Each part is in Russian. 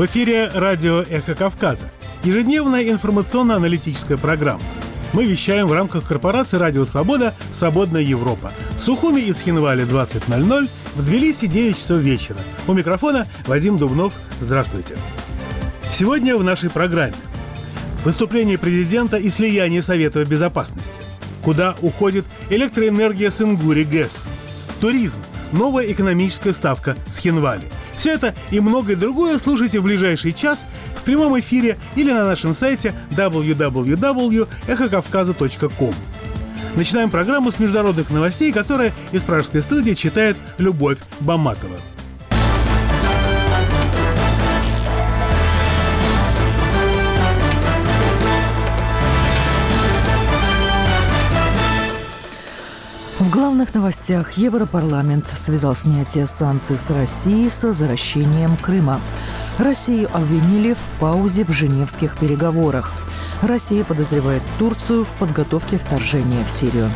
В эфире радио «Эхо Кавказа». Ежедневная информационно-аналитическая программа. Мы вещаем в рамках корпорации «Радио Свобода. Свободная Европа». В Сухуми и Цхинвале 20:00, в Тбилиси 9 часов вечера. У микрофона Вадим Дубнов. Здравствуйте. Сегодня в нашей программе выступление президента и слияние Совета Безопасности. Куда уходит электроэнергия с Ингури ГЭС? Туризм. Новая экономическая ставка Цхинвали. Все это и многое другое слушайте в ближайший час в прямом эфире или на нашем сайте www.эхокавказа.ком. Начинаем программу с международных новостей, которые из пражской студии читает Любовь Баматова. В главных новостях Европарламент связал снятие санкций с Россией с возвращением Крыма. Россию обвинили в паузе в женевских переговорах. Россия подозревает Турцию в подготовке вторжения в Сирию.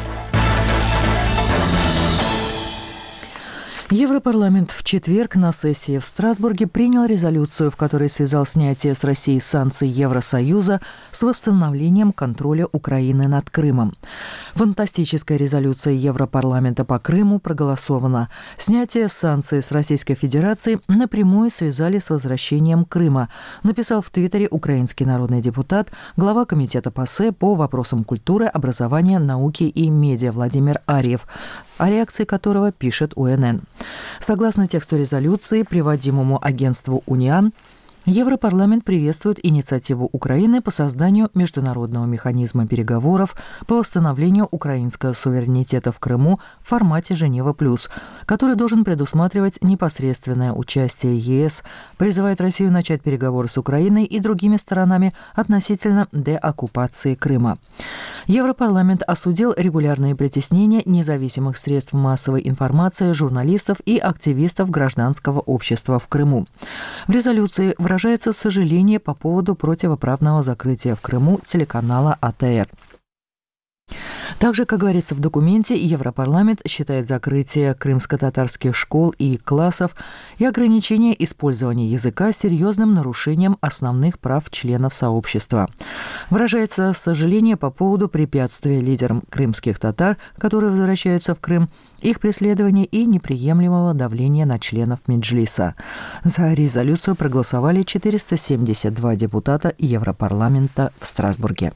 Европарламент в четверг на сессии в Страсбурге принял резолюцию, в которой связал снятие с Россией санкций Евросоюза с восстановлением контроля Украины над Крымом. Фантастическая резолюция Европарламента по Крыму проголосована. Снятие санкций с Российской Федерации напрямую связали с возвращением Крыма, написал в Твиттере украинский народный депутат, глава комитета ПАСЕ по вопросам культуры, образования, науки и медиа Владимир Арьев, о реакции которого пишет УНН. Согласно тексту резолюции, приводимому агентству «Униан», Европарламент приветствует инициативу Украины по созданию международного механизма переговоров по восстановлению украинского суверенитета в Крыму в формате «Женева+», который должен предусматривать непосредственное участие ЕС, призывает Россию начать переговоры с Украиной и другими сторонами относительно деоккупации Крыма. Европарламент осудил регулярные притеснения независимых средств массовой информации, журналистов и активистов гражданского общества в Крыму. В резолюции выражается сожаление по поводу противоправного закрытия в Крыму телеканала АТР. Также, как говорится в документе, Европарламент считает закрытие крымско-татарских школ и классов и ограничение использования языка серьезным нарушением основных прав членов сообщества. Выражается сожаление по поводу препятствия лидерам крымских татар, которые возвращаются в Крым, их преследования и неприемлемого давления на членов Меджлиса. За резолюцию проголосовали 472 депутата Европарламента в Страсбурге.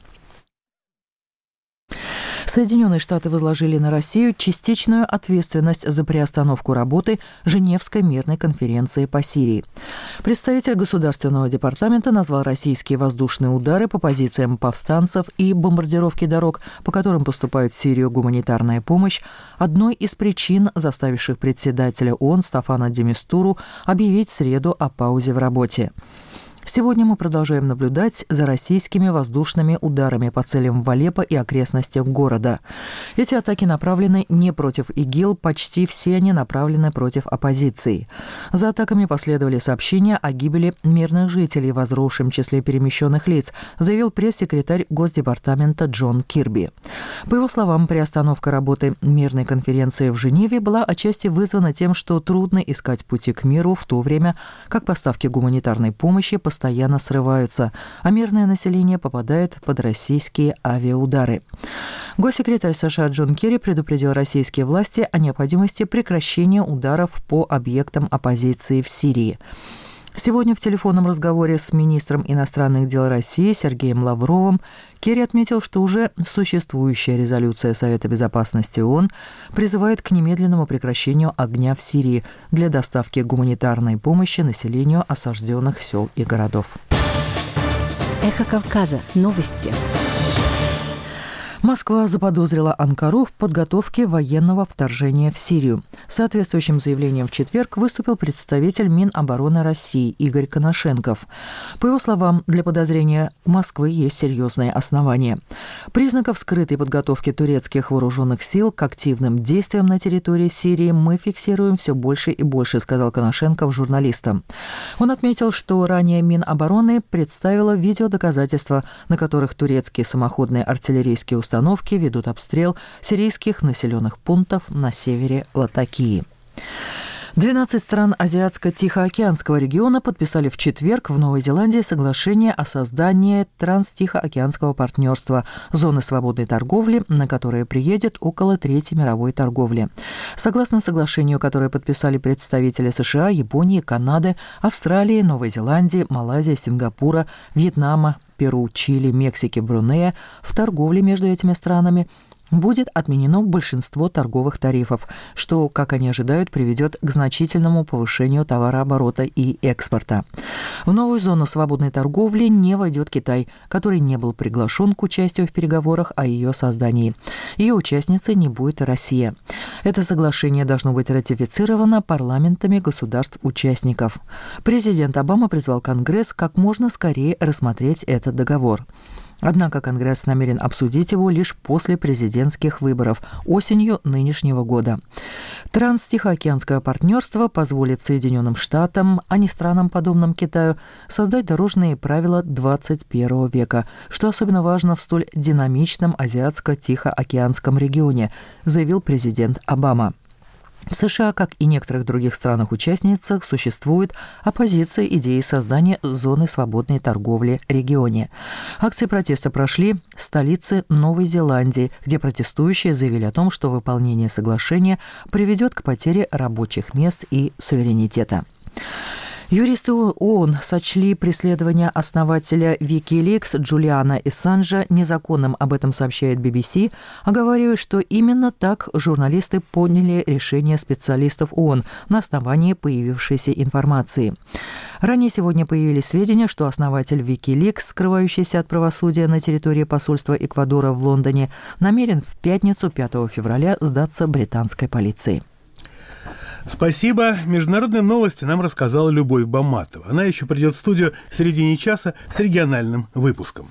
Соединенные Штаты возложили на Россию частичную ответственность за приостановку работы Женевской мирной конференции по Сирии. Представитель Государственного департамента назвал российские воздушные удары по позициям повстанцев и бомбардировки дорог, по которым поступает в Сирию гуманитарная помощь, одной из причин, заставивших председателя ООН Стафана де Мистуру объявить в среду о паузе в работе. Сегодня мы продолжаем наблюдать за российскими воздушными ударами по целям в Алеппо и окрестностях города. Эти атаки направлены не против ИГИЛ, почти все они направлены против оппозиции. За атаками последовали сообщения о гибели мирных жителей в возросшем числе перемещенных лиц, заявил пресс-секретарь Госдепартамента Джон Кирби. По его словам, приостановка работы мирной конференции в Женеве была отчасти вызвана тем, что трудно искать пути к миру в то время, как поставки гуманитарной помощи постоянно срываются, а мирное население попадает под российские авиаудары. Госсекретарь США Джон Керри предупредил российские власти о необходимости прекращения ударов по объектам оппозиции в Сирии. Сегодня в телефонном разговоре с министром иностранных дел России Сергеем Лавровым Керри отметил, что уже существующая резолюция Совета Безопасности ООН призывает к немедленному прекращению огня в Сирии для доставки гуманитарной помощи населению осажденных сел и городов. Эхо Кавказа. Новости. Москва заподозрила Анкару в подготовке военного вторжения в Сирию. С соответствующим заявлением в четверг выступил представитель Минобороны России Игорь Коношенков. По его словам, для подозрения Москвы есть серьезные основания. Признаков скрытой подготовки турецких вооруженных сил к активным действиям на территории Сирии мы фиксируем все больше и больше, сказал Коношенков журналистам. Он отметил, что ранее Минобороны представила видеодоказательства, на которых турецкие самоходные артиллерийские установки ведут обстрел сирийских населенных пунктов на севере Латакии. 12 стран Азиатско-Тихоокеанского региона подписали в четверг в Новой Зеландии соглашение о создании Транс-Тихоокеанского партнерства, зоны свободной торговли, на которое приедет около Третьей мировой торговли. Согласно соглашению, которое подписали представители США, Японии, Канады, Австралии, Новой Зеландии, Малайзии, Сингапура, Вьетнама, Перу, Чили, Мексики, Брунея, в торговле между этими странами будет отменено большинство торговых тарифов, что, как они ожидают, приведет к значительному повышению товарооборота и экспорта. В новую зону свободной торговли не войдет Китай, который не был приглашен к участию в переговорах о ее создании. Ее участницей не будет и Россия. Это соглашение должно быть ратифицировано парламентами государств-участников. Президент Обама призвал Конгресс как можно скорее рассмотреть этот договор. Однако Конгресс намерен обсудить его лишь после президентских выборов осенью нынешнего года. Транс-Тихоокеанское партнерство позволит Соединенным Штатам, а не странам, подобным Китаю, создать дорожные правила 21 века, что особенно важно в столь динамичном Азиатско-Тихоокеанском регионе, заявил президент Обама. В США, как и некоторых других странах-участницах, существует оппозиция идеи создания зоны свободной торговли в регионе. Акции протеста прошли в столице Новой Зеландии, где протестующие заявили о том, что выполнение соглашения приведет к потере рабочих мест и суверенитета. Юристы ООН сочли преследование основателя Wikileaks Джулиана Ассанжа незаконным, об этом сообщает BBC, оговаривая, что именно так журналисты поняли решение специалистов ООН на основании появившейся информации. Ранее сегодня появились сведения, что основатель Wikileaks, скрывающийся от правосудия на территории посольства Эквадора в Лондоне, намерен в пятницу 5 февраля сдаться британской полиции. Спасибо. Международные новости нам рассказала Любовь Баматова. Она еще придет в студию в середине часа с региональным выпуском.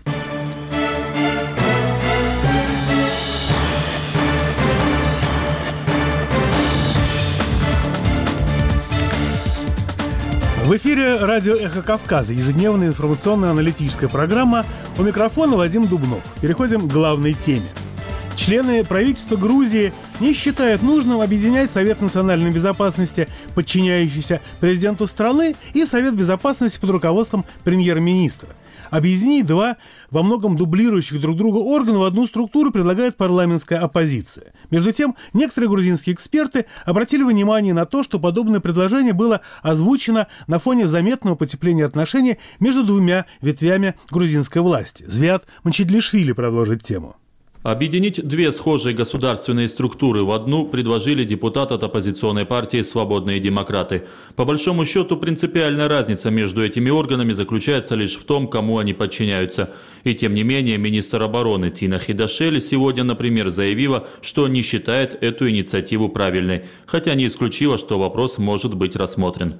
В эфире радио «Эхо Кавказа», ежедневная информационно-аналитическая программа. У микрофона Вадим Дубнов. Переходим к главной теме. Члены правительства Грузии не считают нужным объединять Совет национальной безопасности, подчиняющийся президенту страны, и Совет безопасности под руководством премьер-министра. Объединить два во многом дублирующих друг друга органа в одну структуру предлагает парламентская оппозиция. Между тем, некоторые грузинские эксперты обратили внимание на то, что подобное предложение было озвучено на фоне заметного потепления отношений между двумя ветвями грузинской власти. Звиат Манчедлишвили продолжит тему. Объединить две схожие государственные структуры в одну предложили депутаты от оппозиционной партии «Свободные демократы». По большому счету, принципиальная разница между этими органами заключается лишь в том, кому они подчиняются. И тем не менее, министр обороны Тина Хидашели сегодня, например, заявила, что не считает эту инициативу правильной, хотя не исключила, что вопрос может быть рассмотрен.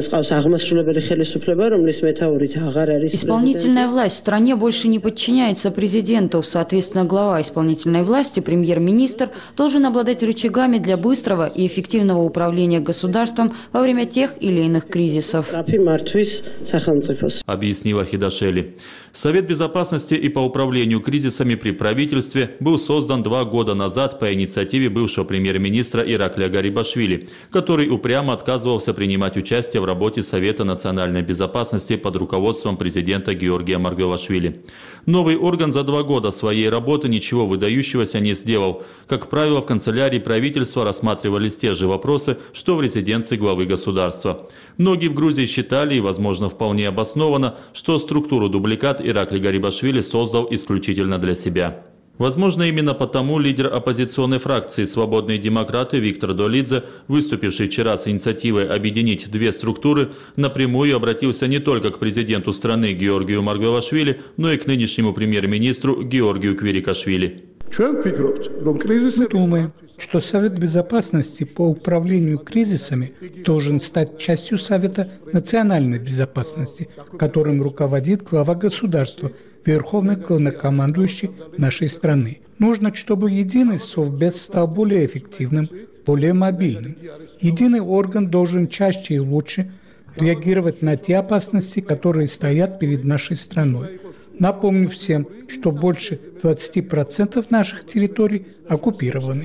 Исполнительная власть в стране больше не подчиняется президенту, соответственно, глава исполнительной власти, премьер-министр, должен обладать рычагами для быстрого и эффективного управления государством во время тех или иных кризисов. Объяснила Хидашели. Совет безопасности и по управлению кризисами при правительстве был создан 2 года назад по инициативе бывшего премьер-министра Ираклия Гарибашвили, который упрямо отказывался принимать участие в работе Совета национальной безопасности под руководством президента Георгия Маргвелашвили. Новый орган за 2 года своей работы ничего выдающегося не сделал. Как правило, в канцелярии правительства рассматривались те же вопросы, что в резиденции главы государства. Многие в Грузии считали, и, возможно, вполне обоснованно, что структуру дубликат Ираклий Гарибашвили создал исключительно для себя. Возможно, именно потому лидер оппозиционной фракции «Свободные демократы» Виктор Долидзе, выступивший вчера с инициативой объединить две структуры, напрямую обратился не только к президенту страны Георгию Маргвелашвили, но и к нынешнему премьер-министру Георгию Квирикашвили. Мы думаем, что Совет безопасности по управлению кризисами должен стать частью Совета национальной безопасности, которым руководит глава государства, верховный главнокомандующий нашей страны. Нужно, чтобы единый Совбез стал более эффективным, более мобильным. Единый орган должен чаще и лучше реагировать на те опасности, которые стоят перед нашей страной. Напомню всем, что больше 20% наших территорий оккупированы.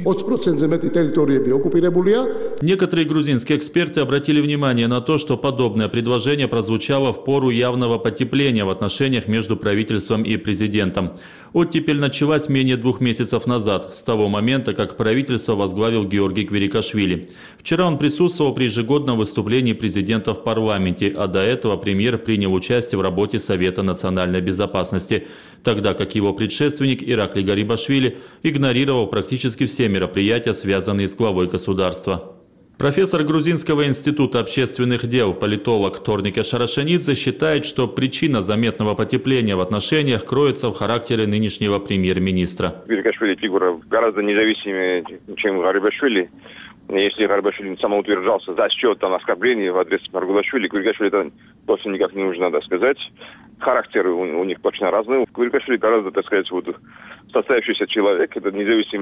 Некоторые грузинские эксперты обратили внимание на то, что подобное предложение прозвучало в пору явного потепления в отношениях между правительством и президентом. Оттепель началась менее 2 месяцев назад, с того момента, как правительство возглавил Георгий Квирикашвили. Вчера он присутствовал при ежегодном выступлении президента в парламенте, а до этого премьер принял участие в работе Совета национальной безопасности, тогда как его предшественник Ираклий Гарибашвили игнорировал практически все мероприятия, связанные с главой государства. Профессор Грузинского института общественных дел, политолог Торнике Шарашенидзе считает, что причина заметного потепления в отношениях кроется в характере нынешнего премьер-министра. Квирикашвили фигура гораздо независимее, чем Гарибашвили. Если Гарибашвили самоутверждался за счет оскорблений в адрес Маргулашвили, Квирикашвили это точно никак не нужно, надо сказать. Характеры у них точно разные. Квирикашвили гораздо, так сказать, состоявшийся человек, это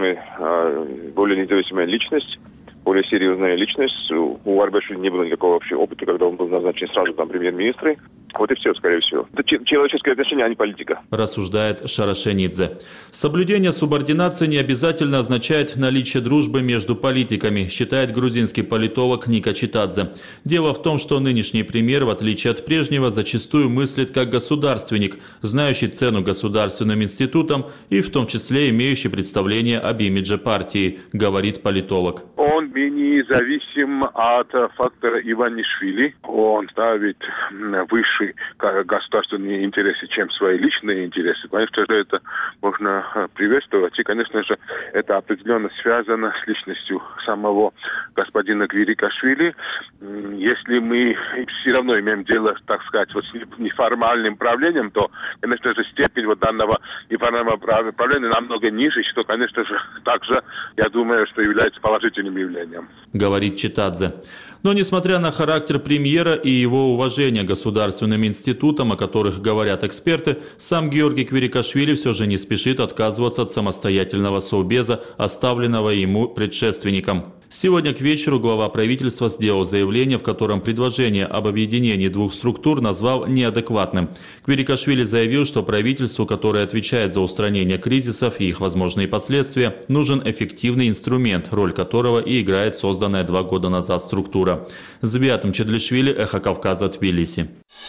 более независимая личность, более серьезная личность. У Гарибашвили не было никакого вообще опыта, когда он был назначен сразу премьер-министром. Вот и все, скорее всего. Это человеческое отношение, а не политика. Рассуждает Шарашенидзе. Соблюдение субординации не обязательно означает наличие дружбы между политиками, считает грузинский политолог Ника Читадзе. Дело в том, что нынешний премьер, в отличие от прежнего, зачастую мыслит как государственник, знающий цену государственным институтам и в том числе имеющий представление об имидже партии, говорит политолог. Он менее зависим от фактора Иванишвили. Он ставит выше государственные интересы, чем свои личные интересы. Конечно же, это можно приветствовать. И, конечно же, это определенно связано с личностью самого господина Квирикашвили. Если мы все равно имеем дело, так сказать, с неформальным правлением, то, конечно же, степень данного неформального правления намного ниже, что, конечно же, также, я думаю, что является положительным явлением. Говорит Читадзе. Но, несмотря на характер премьера и его уважение к государственным институтам, о которых говорят эксперты, сам Георгий Квирикашвили все же не спешит отказываться от самостоятельного совбеза, оставленного ему предшественником. Сегодня к вечеру глава правительства сделал заявление, в котором предложение об объединении 2 структур назвал неадекватным. Квирикашвили заявил, что правительству, которое отвечает за устранение кризисов и их возможные последствия, нужен эффективный инструмент, роль которого и играет созданная 2 года назад структура. Зубиат Мчедлишвили, Эхо Кавказа, Тбилиси.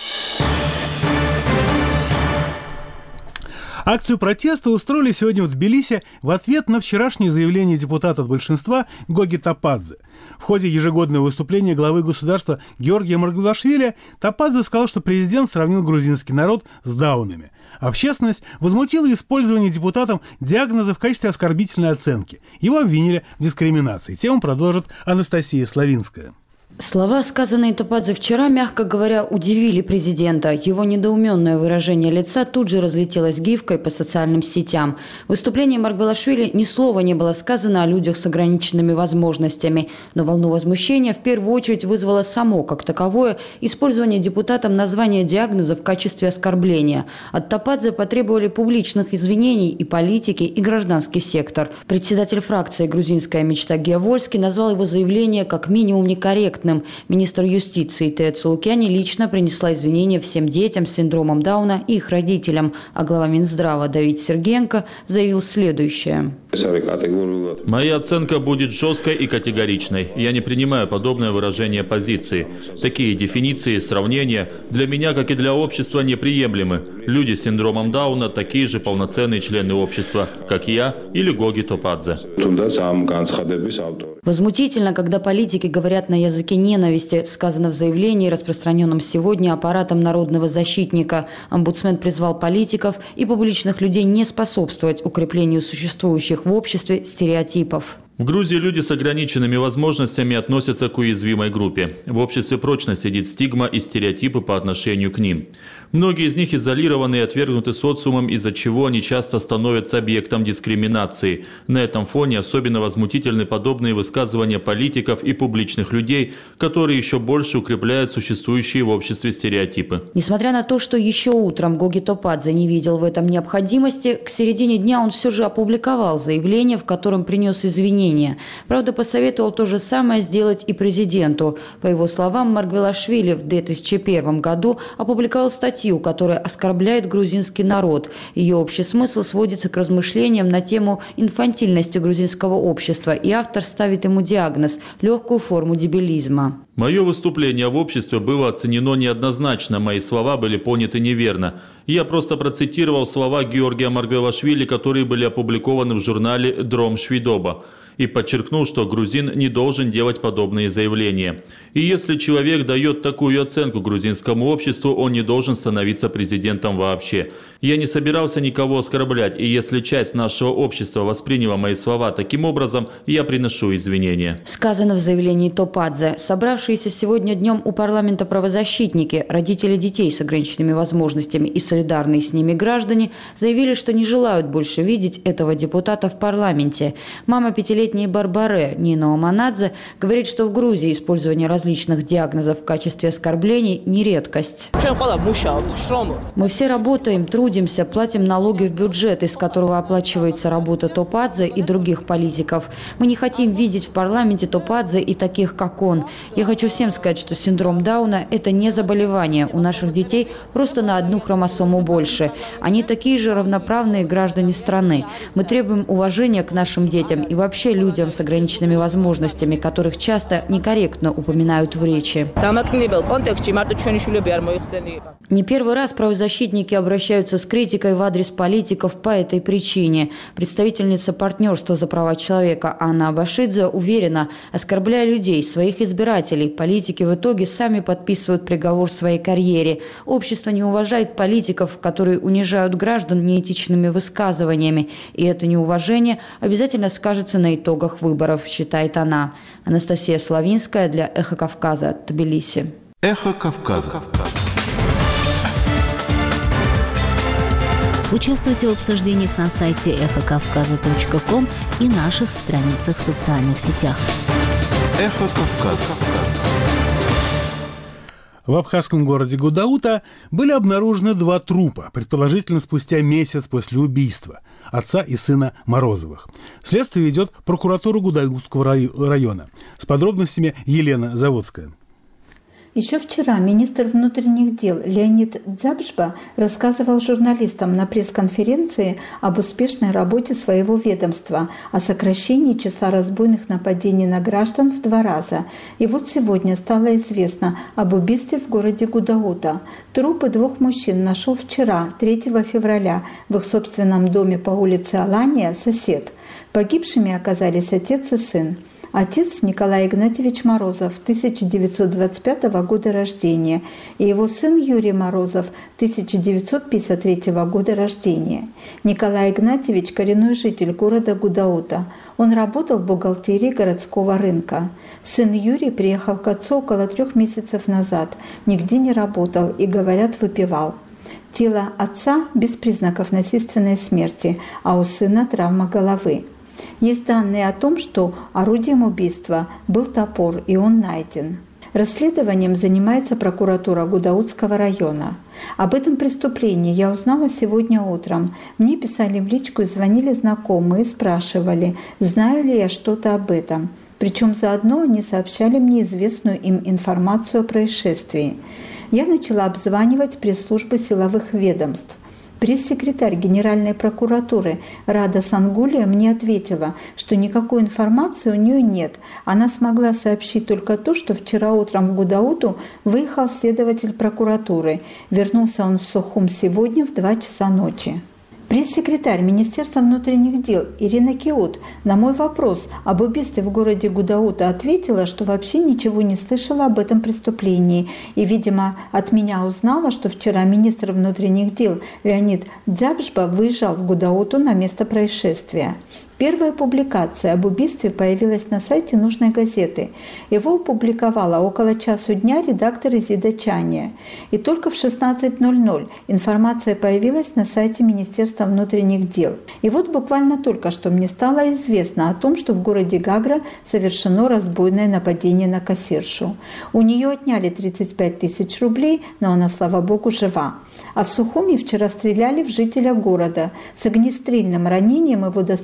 Акцию протеста устроили сегодня в Тбилиси в ответ на вчерашнее заявление депутата от большинства Гоги Топадзе. В ходе ежегодного выступления главы государства Георгия Маргулашвили Топадзе сказал, что президент сравнил грузинский народ с даунами. Общественность возмутила использование депутатом диагноза в качестве оскорбительной оценки. Его обвинили в дискриминации. Тему продолжит Анастасия Славинская. Слова, сказанные Топадзе вчера, мягко говоря, удивили президента. Его недоуменное выражение лица тут же разлетелось гифкой по социальным сетям. В выступлении Маргулашвили ни слова не было сказано о людях с ограниченными возможностями. Но волну возмущения в первую очередь вызвало само, как таковое, использование депутатом названия диагноза в качестве оскорбления. От Топадзе потребовали публичных извинений и политики, и гражданский сектор. Председатель фракции «Грузинская мечта» Гия Вольский назвал его заявление как минимум некорректным. Министр юстиции Тея Цулукяни лично принесла извинения всем детям с синдромом Дауна и их родителям, а глава Минздрава Давид Сергеенко заявил следующее. Моя оценка будет жесткой и категоричной. Я не принимаю подобное выражение позиции. Такие дефиниции, сравнения для меня, как и для общества, неприемлемы. Люди с синдромом Дауна такие же полноценные члены общества, как я или Гоги Топадзе. Возмутительно, когда политики говорят на языке ненависти, сказано в заявлении, распространенном сегодня аппаратом народного защитника. Омбудсмен призвал политиков и публичных людей не способствовать укреплению существующих в обществе стереотипов. В Грузии люди с ограниченными возможностями относятся к уязвимой группе. В обществе прочно сидит стигма и стереотипы по отношению к ним. Многие из них изолированы и отвергнуты социумом, из-за чего они часто становятся объектом дискриминации. На этом фоне особенно возмутительны подобные высказывания политиков и публичных людей, которые еще больше укрепляют существующие в обществе стереотипы. Несмотря на то, что еще утром Гоги Топадзе не видел в этом необходимости, к середине дня он все же опубликовал заявление, в котором принес извинения мнения. Правда, посоветовал то же самое сделать и президенту. По его словам, Маргвелашвили в 2001 году опубликовал статью, которая оскорбляет грузинский народ. Ее общий смысл сводится к размышлениям на тему инфантильности грузинского общества, и автор ставит ему диагноз – легкую форму дебилизма. Мое выступление в обществе было оценено неоднозначно, мои слова были поняты неверно. Я просто процитировал слова Георгия Маргвелашвили, которые были опубликованы в журнале «Дром Швидоба», и подчеркнул, что грузин не должен делать подобные заявления. И если человек дает такую оценку грузинскому обществу, он не должен становиться президентом вообще. Я не собирался никого оскорблять, и если часть нашего общества восприняла мои слова таким образом, я приношу извинения. Сказано в заявлении Топадзе. Собравшиеся сегодня днем у парламента правозащитники, родители детей с ограниченными возможностями и солидарные с ними граждане заявили, что не желают больше видеть этого депутата в парламенте. Мама пятилетней Барбаре Нина Оманадзе говорит, что в Грузии использование различных диагнозов в качестве оскорблений не редкость. Мы все работаем, трудимся, платим налоги в бюджет, из которого оплачивается работа Топадзе и других политиков. Мы не хотим видеть в парламенте Топадзе и таких, как он. Я хочу всем сказать, что синдром Дауна – это не заболевание. У наших детей просто на одну хромосому больше. Они такие же равноправные граждане страны. Мы требуем уважения к нашим детям и вообще людям с ограниченными возможностями, которых часто некорректно упоминают в речи. Не первый раз правозащитники обращаются с критикой в адрес политиков по этой причине. Представительница партнерства за права человека Анна Абашидзе уверена, оскорбляя людей, своих избирателей, политики в итоге сами подписывают приговор своей карьере. Общество не уважает политиков, которые унижают граждан неэтичными высказываниями. И это неуважение обязательно скажется на итогах выборов, считает она. Анастасия Славинская для «Эхо Кавказа», Тбилиси. «Эхо Кавказа». Участвуйте в обсуждениях на сайте эхокавказа.ком и наших страницах в социальных сетях. «Эхо Кавказа». В абхазском городе Гудаута были обнаружены 2 трупа, предположительно спустя месяц после убийства отца и сына Морозовых. Следствие ведет прокуратура Гудаутского района. С подробностями Елена Заводская. Еще вчера министр внутренних дел Леонид Дзябжба рассказывал журналистам на пресс-конференции об успешной работе своего ведомства, о сокращении числа разбойных нападений на граждан в 2 раза. И вот сегодня стало известно об убийстве в городе Гудаута. Трупы 2 мужчин нашел вчера, 3 февраля, в их собственном доме по улице Алания сосед. Погибшими оказались отец и сын. Отец Николай Игнатьевич Морозов, 1925 года рождения, и его сын Юрий Морозов, 1953 года рождения. Николай Игнатьевич – коренной житель города Гудаута. Он работал в бухгалтерии городского рынка. Сын Юрий приехал к отцу около 3 месяцев назад, нигде не работал и, говорят, выпивал. Тело отца без признаков насильственной смерти, а у сына травма головы. Есть данные о том, что орудием убийства был топор, и он найден. Расследованием занимается прокуратура Гудаутского района. Об этом преступлении я узнала сегодня утром. Мне писали в личку и звонили знакомые, спрашивали, знаю ли я что-то об этом. Причем заодно они сообщали мне известную им информацию о происшествии. Я начала обзванивать пресс-службы силовых ведомств. Пресс-секретарь Генеральной прокуратуры Рада Сангулия мне ответила, что никакой информации у нее нет. Она смогла сообщить только то, что вчера утром в Гудауту выехал следователь прокуратуры. Вернулся он в Сухум сегодня в 2 часа ночи. Пресс-секретарь Министерства внутренних дел Ирина Киут на мой вопрос об убийстве в городе Гудаута ответила, что вообще ничего не слышала об этом преступлении и, видимо, от меня узнала, что вчера министр внутренних дел Леонид Дзябжба выезжал в Гудауту на место происшествия. Первая публикация об убийстве появилась на сайте нужной газеты. Его опубликовала около часу дня редактор Изида Чания. И только в 16:00 информация появилась на сайте Министерства внутренних дел. И вот буквально только что мне стало известно о том, что в городе Гагра совершено разбойное нападение на кассиршу. У нее отняли 35 тысяч рублей, но она, слава богу, жива. А в Сухуми вчера стреляли в жителя города. С огнестрельным ранением его доставили в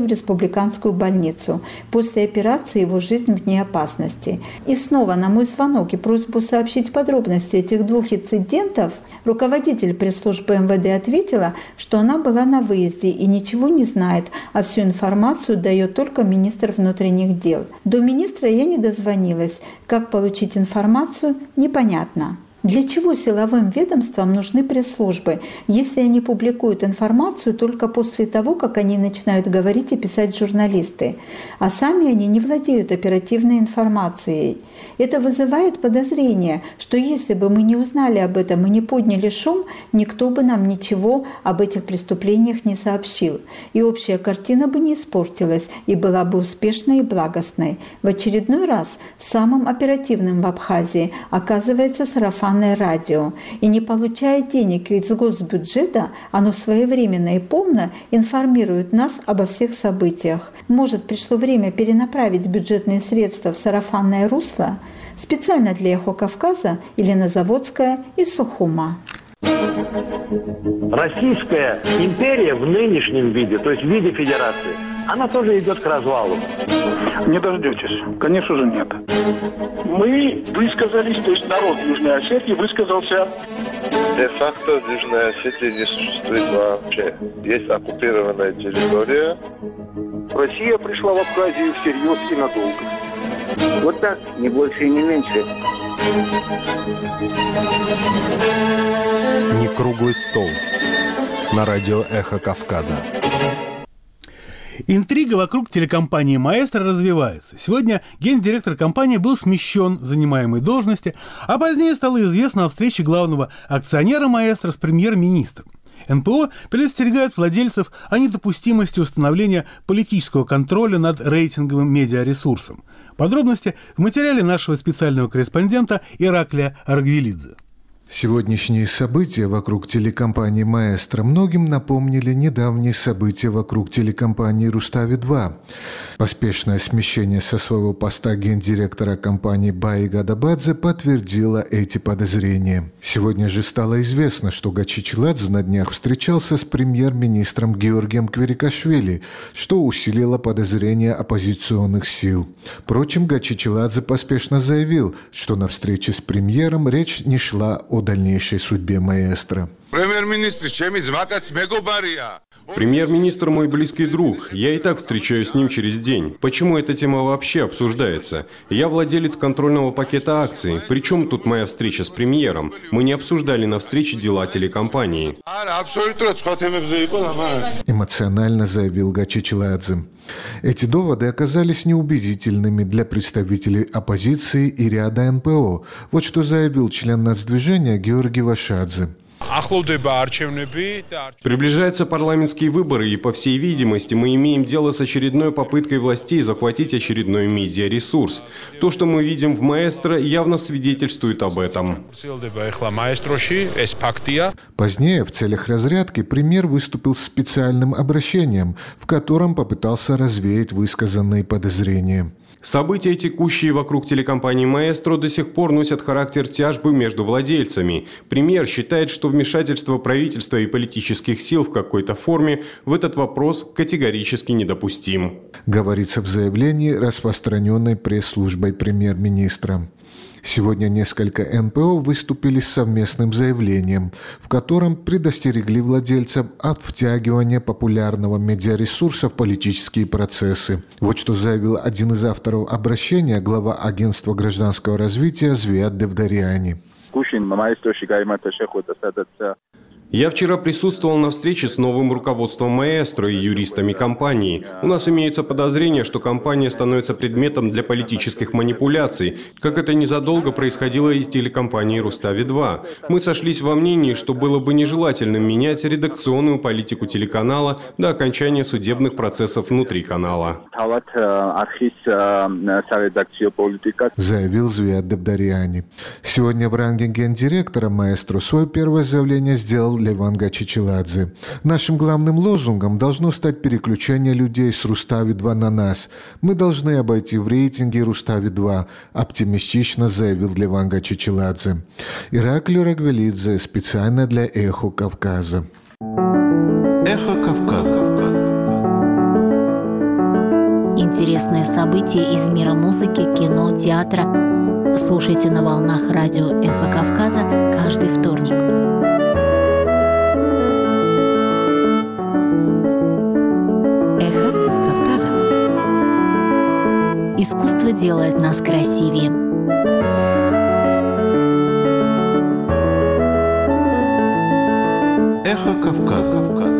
в республиканскую больницу. После операции его жизнь вне опасности. И снова на мой звонок и просьбу сообщить подробности этих двух инцидентов руководитель пресс-службы МВД ответила, что она была на выезде и ничего не знает, а всю информацию дает только министр внутренних дел. До министра я не дозвонилась. Как получить информацию, непонятно. Для чего силовым ведомствам нужны пресс-службы, если они публикуют информацию только после того, как они начинают говорить и писать журналисты, а сами они не владеют оперативной информацией? Это вызывает подозрение, что если бы мы не узнали об этом и не подняли шум, никто бы нам ничего об этих преступлениях не сообщил. И общая картина бы не испортилась и была бы успешной и благостной. В очередной раз самым оперативным в Абхазии оказывается сарафанное радио. И не получая денег из госбюджета, оно своевременно и полно информирует нас обо всех событиях. Может, пришло время перенаправить бюджетные средства в сарафанное русло? Специально для «Эхо Кавказа» Елена Заводская из Сухума. Российская империя в нынешнем виде, то есть в виде федерации, она тоже идет к развалу. Не дождетесь. Конечно же, нет. Мы высказались, то есть народ Южной Осетии высказался. Де-факто в Южной Осетии не существует вообще. Есть оккупированная территория. Россия пришла в Абхазию всерьез и надолго. Вот так, не больше и не меньше. Не круглый стол. На радио «Эхо Кавказа». Интрига вокруг телекомпании «Маэстро» развивается. Сегодня гендиректор компании был смещен с занимаемой должности, а позднее стало известно о встрече главного акционера «Маэстро» с премьер-министром. НПО предостерегает владельцев о недопустимости установления политического контроля над рейтинговым медиаресурсом. Подробности в материале нашего специального корреспондента Ираклия Аргвелидзе. Сегодняшние события вокруг телекомпании «Маэстро» многим напомнили недавние события вокруг телекомпании «Рустави-2». Поспешное смещение со своего поста гендиректора компании Баи Гадабадзе подтвердило эти подозрения. Сегодня же стало известно, что Гачичиладзе на днях встречался с премьер-министром Георгием Кверикашвили, что усилило подозрения оппозиционных сил. Впрочем, Гачичиладзе поспешно заявил, что на встрече с премьером речь не шла о дальнейшей судьбе «Маэстро». Премьер-министр мой близкий друг. Я и так встречаюсь с ним через день. Почему эта тема вообще обсуждается? Я владелец контрольного пакета акций. Причем тут моя встреча с премьером? Мы не обсуждали на встрече дела телекомпании. Эмоционально заявил Гачичиладзе. Эти доводы оказались неубедительными для представителей оппозиции и ряда НПО. Вот что заявил член нацдвижения Георгий Вашадзе. Приближаются парламентские выборы, и, по всей видимости, мы имеем дело с очередной попыткой властей захватить очередной медиаресурс. То, что мы видим в «Маэстро», явно свидетельствует об этом. Позднее, в целях разрядки, премьер выступил с специальным обращением, в котором попытался развеять высказанные подозрения. События, текущие вокруг телекомпании «Маэстро», до сих пор носят характер тяжбы между владельцами. Премьер считает, что вмешательство правительства и политических сил в какой-то форме в этот вопрос категорически недопустим. Говорится в заявлении, распространенной пресс-службой премьер-министра. Сегодня несколько НПО выступили с совместным заявлением, в котором предостерегли владельцев от втягивания популярного медиаресурса в политические процессы. Вот что заявил один из авторов обращения, глава агентства гражданского развития Звиат Девдаряни. Я вчера присутствовал на встрече с новым руководством «Маэстро» и юристами компании. У нас имеется подозрение, что компания становится предметом для политических манипуляций, как это незадолго происходило и с телекомпанией «Рустави-2». Мы сошлись во мнении, что было бы нежелательным менять редакционную политику телеканала до окончания судебных процессов внутри канала. Заявил Звиат Девдаряни. Сегодня в ранге гендиректора «Маэстро» свое первое заявление сделал Леван Гачичиладзе. Нашим главным лозунгом должно стать переключение людей с Рустави-2 на нас. Мы должны обойти в рейтинге Рустави-2, оптимистично заявил Леван Гачичиладзе. Ираклий Аргвелидзе специально для «Эхо Кавказа». «Эхо Кавказа». интересные события из мира музыки, кино, театра слушайте на волнах радио «Эхо Кавказа» каждый вторник. «Эхо Кавказа». Искусство делает нас красивее. «Эхо Кавказа».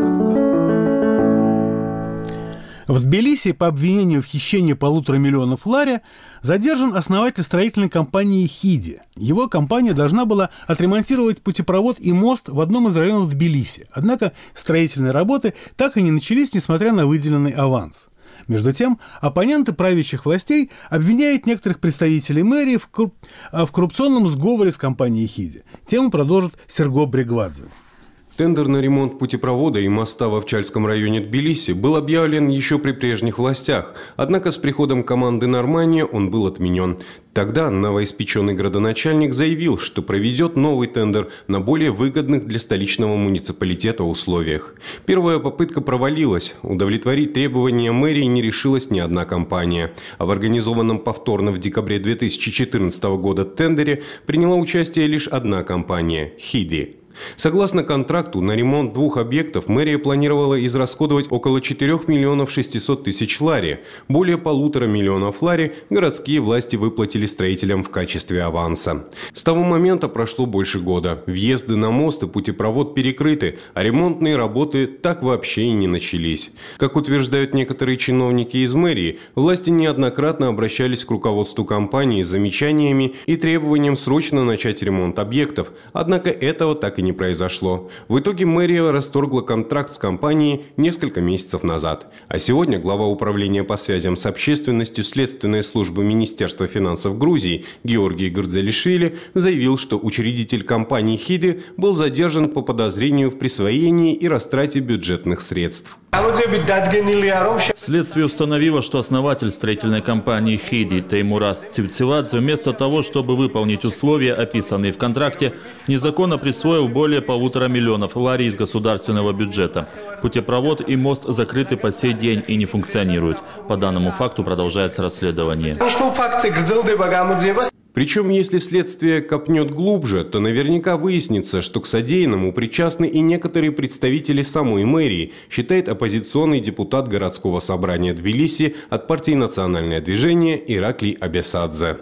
В Тбилиси по обвинению в хищении 1,5 миллиона лари задержан основатель строительной компании «Хиди». Его компания должна была отремонтировать путепровод и мост в одном из районов Тбилиси. Однако строительные работы так и не начались, несмотря на выделенный аванс. Между тем, оппоненты правящих властей обвиняют некоторых представителей мэрии в коррупционном сговоре с компанией «Хиди». Тему продолжит Серго Брегвадзе. Тендер на ремонт путепровода и моста в Овчальском районе Тбилиси был объявлен еще при прежних властях, однако с приходом команды Нормания он был отменен. Тогда новоиспеченный градоначальник заявил, что проведет новый тендер на более выгодных для столичного муниципалитета условиях. Первая попытка провалилась. Удовлетворить требования мэрии не решилась ни одна компания. А в организованном повторно в декабре 2014 года тендере приняла участие лишь одна компания – «Хиди». Согласно контракту, на ремонт 2 объектов мэрия планировала израсходовать около 4 миллионов 600 тысяч лари. Более 1,5 миллиона лари городские власти выплатили строителям в качестве аванса. С того момента прошло больше года. Въезды на мост и путепровод перекрыты, а ремонтные работы так вообще и не начались. Как утверждают некоторые чиновники из мэрии, власти неоднократно обращались к руководству компании с замечаниями и требованием срочно начать ремонт объектов, однако этого так и не произошло. В итоге мэрия расторгла контракт с компанией несколько месяцев назад. А сегодня глава управления по связям с общественностью Следственной службы Министерства финансов Грузии Георгий Гырдзелишвили заявил, что учредитель компании «Хиди» был задержан по подозрению в присвоении и растрате бюджетных средств. Следствие установило, что основатель строительной компании «Хиди» Теймураз Цивцевадзе вместо того, чтобы выполнить условия, описанные в контракте, незаконно присвоил более 1,5 миллиона лари из государственного бюджета. Путепровод и мост закрыты по сей день и не функционируют. По данному факту продолжается расследование. Причем, если следствие копнет глубже, то наверняка выяснится, что к содеянному причастны и некоторые представители самой мэрии, считает оппозиционный депутат городского собрания Тбилиси от партии «Национальное движение» Ираклий Абесадзе.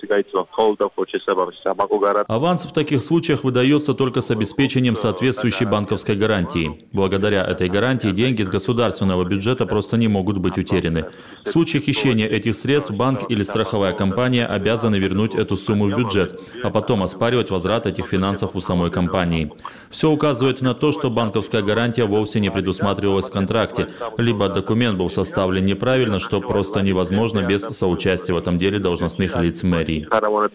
Аванс в таких случаях выдается только с обеспечением соответствующей банковской гарантии. Благодаря этой гарантии деньги с государственного бюджета просто не могут быть утеряны. В случае хищения этих средств банк или страховая компания обязаны вернуть эту сумму в бюджет, а потом оспаривать возврат этих финансов у самой компании. Все указывает на то, что банковская гарантия вовсе не предусматривалась в контракте, либо документ был составлен неправильно, что просто невозможно без соучастия в этом деле должностных лиц мэрии.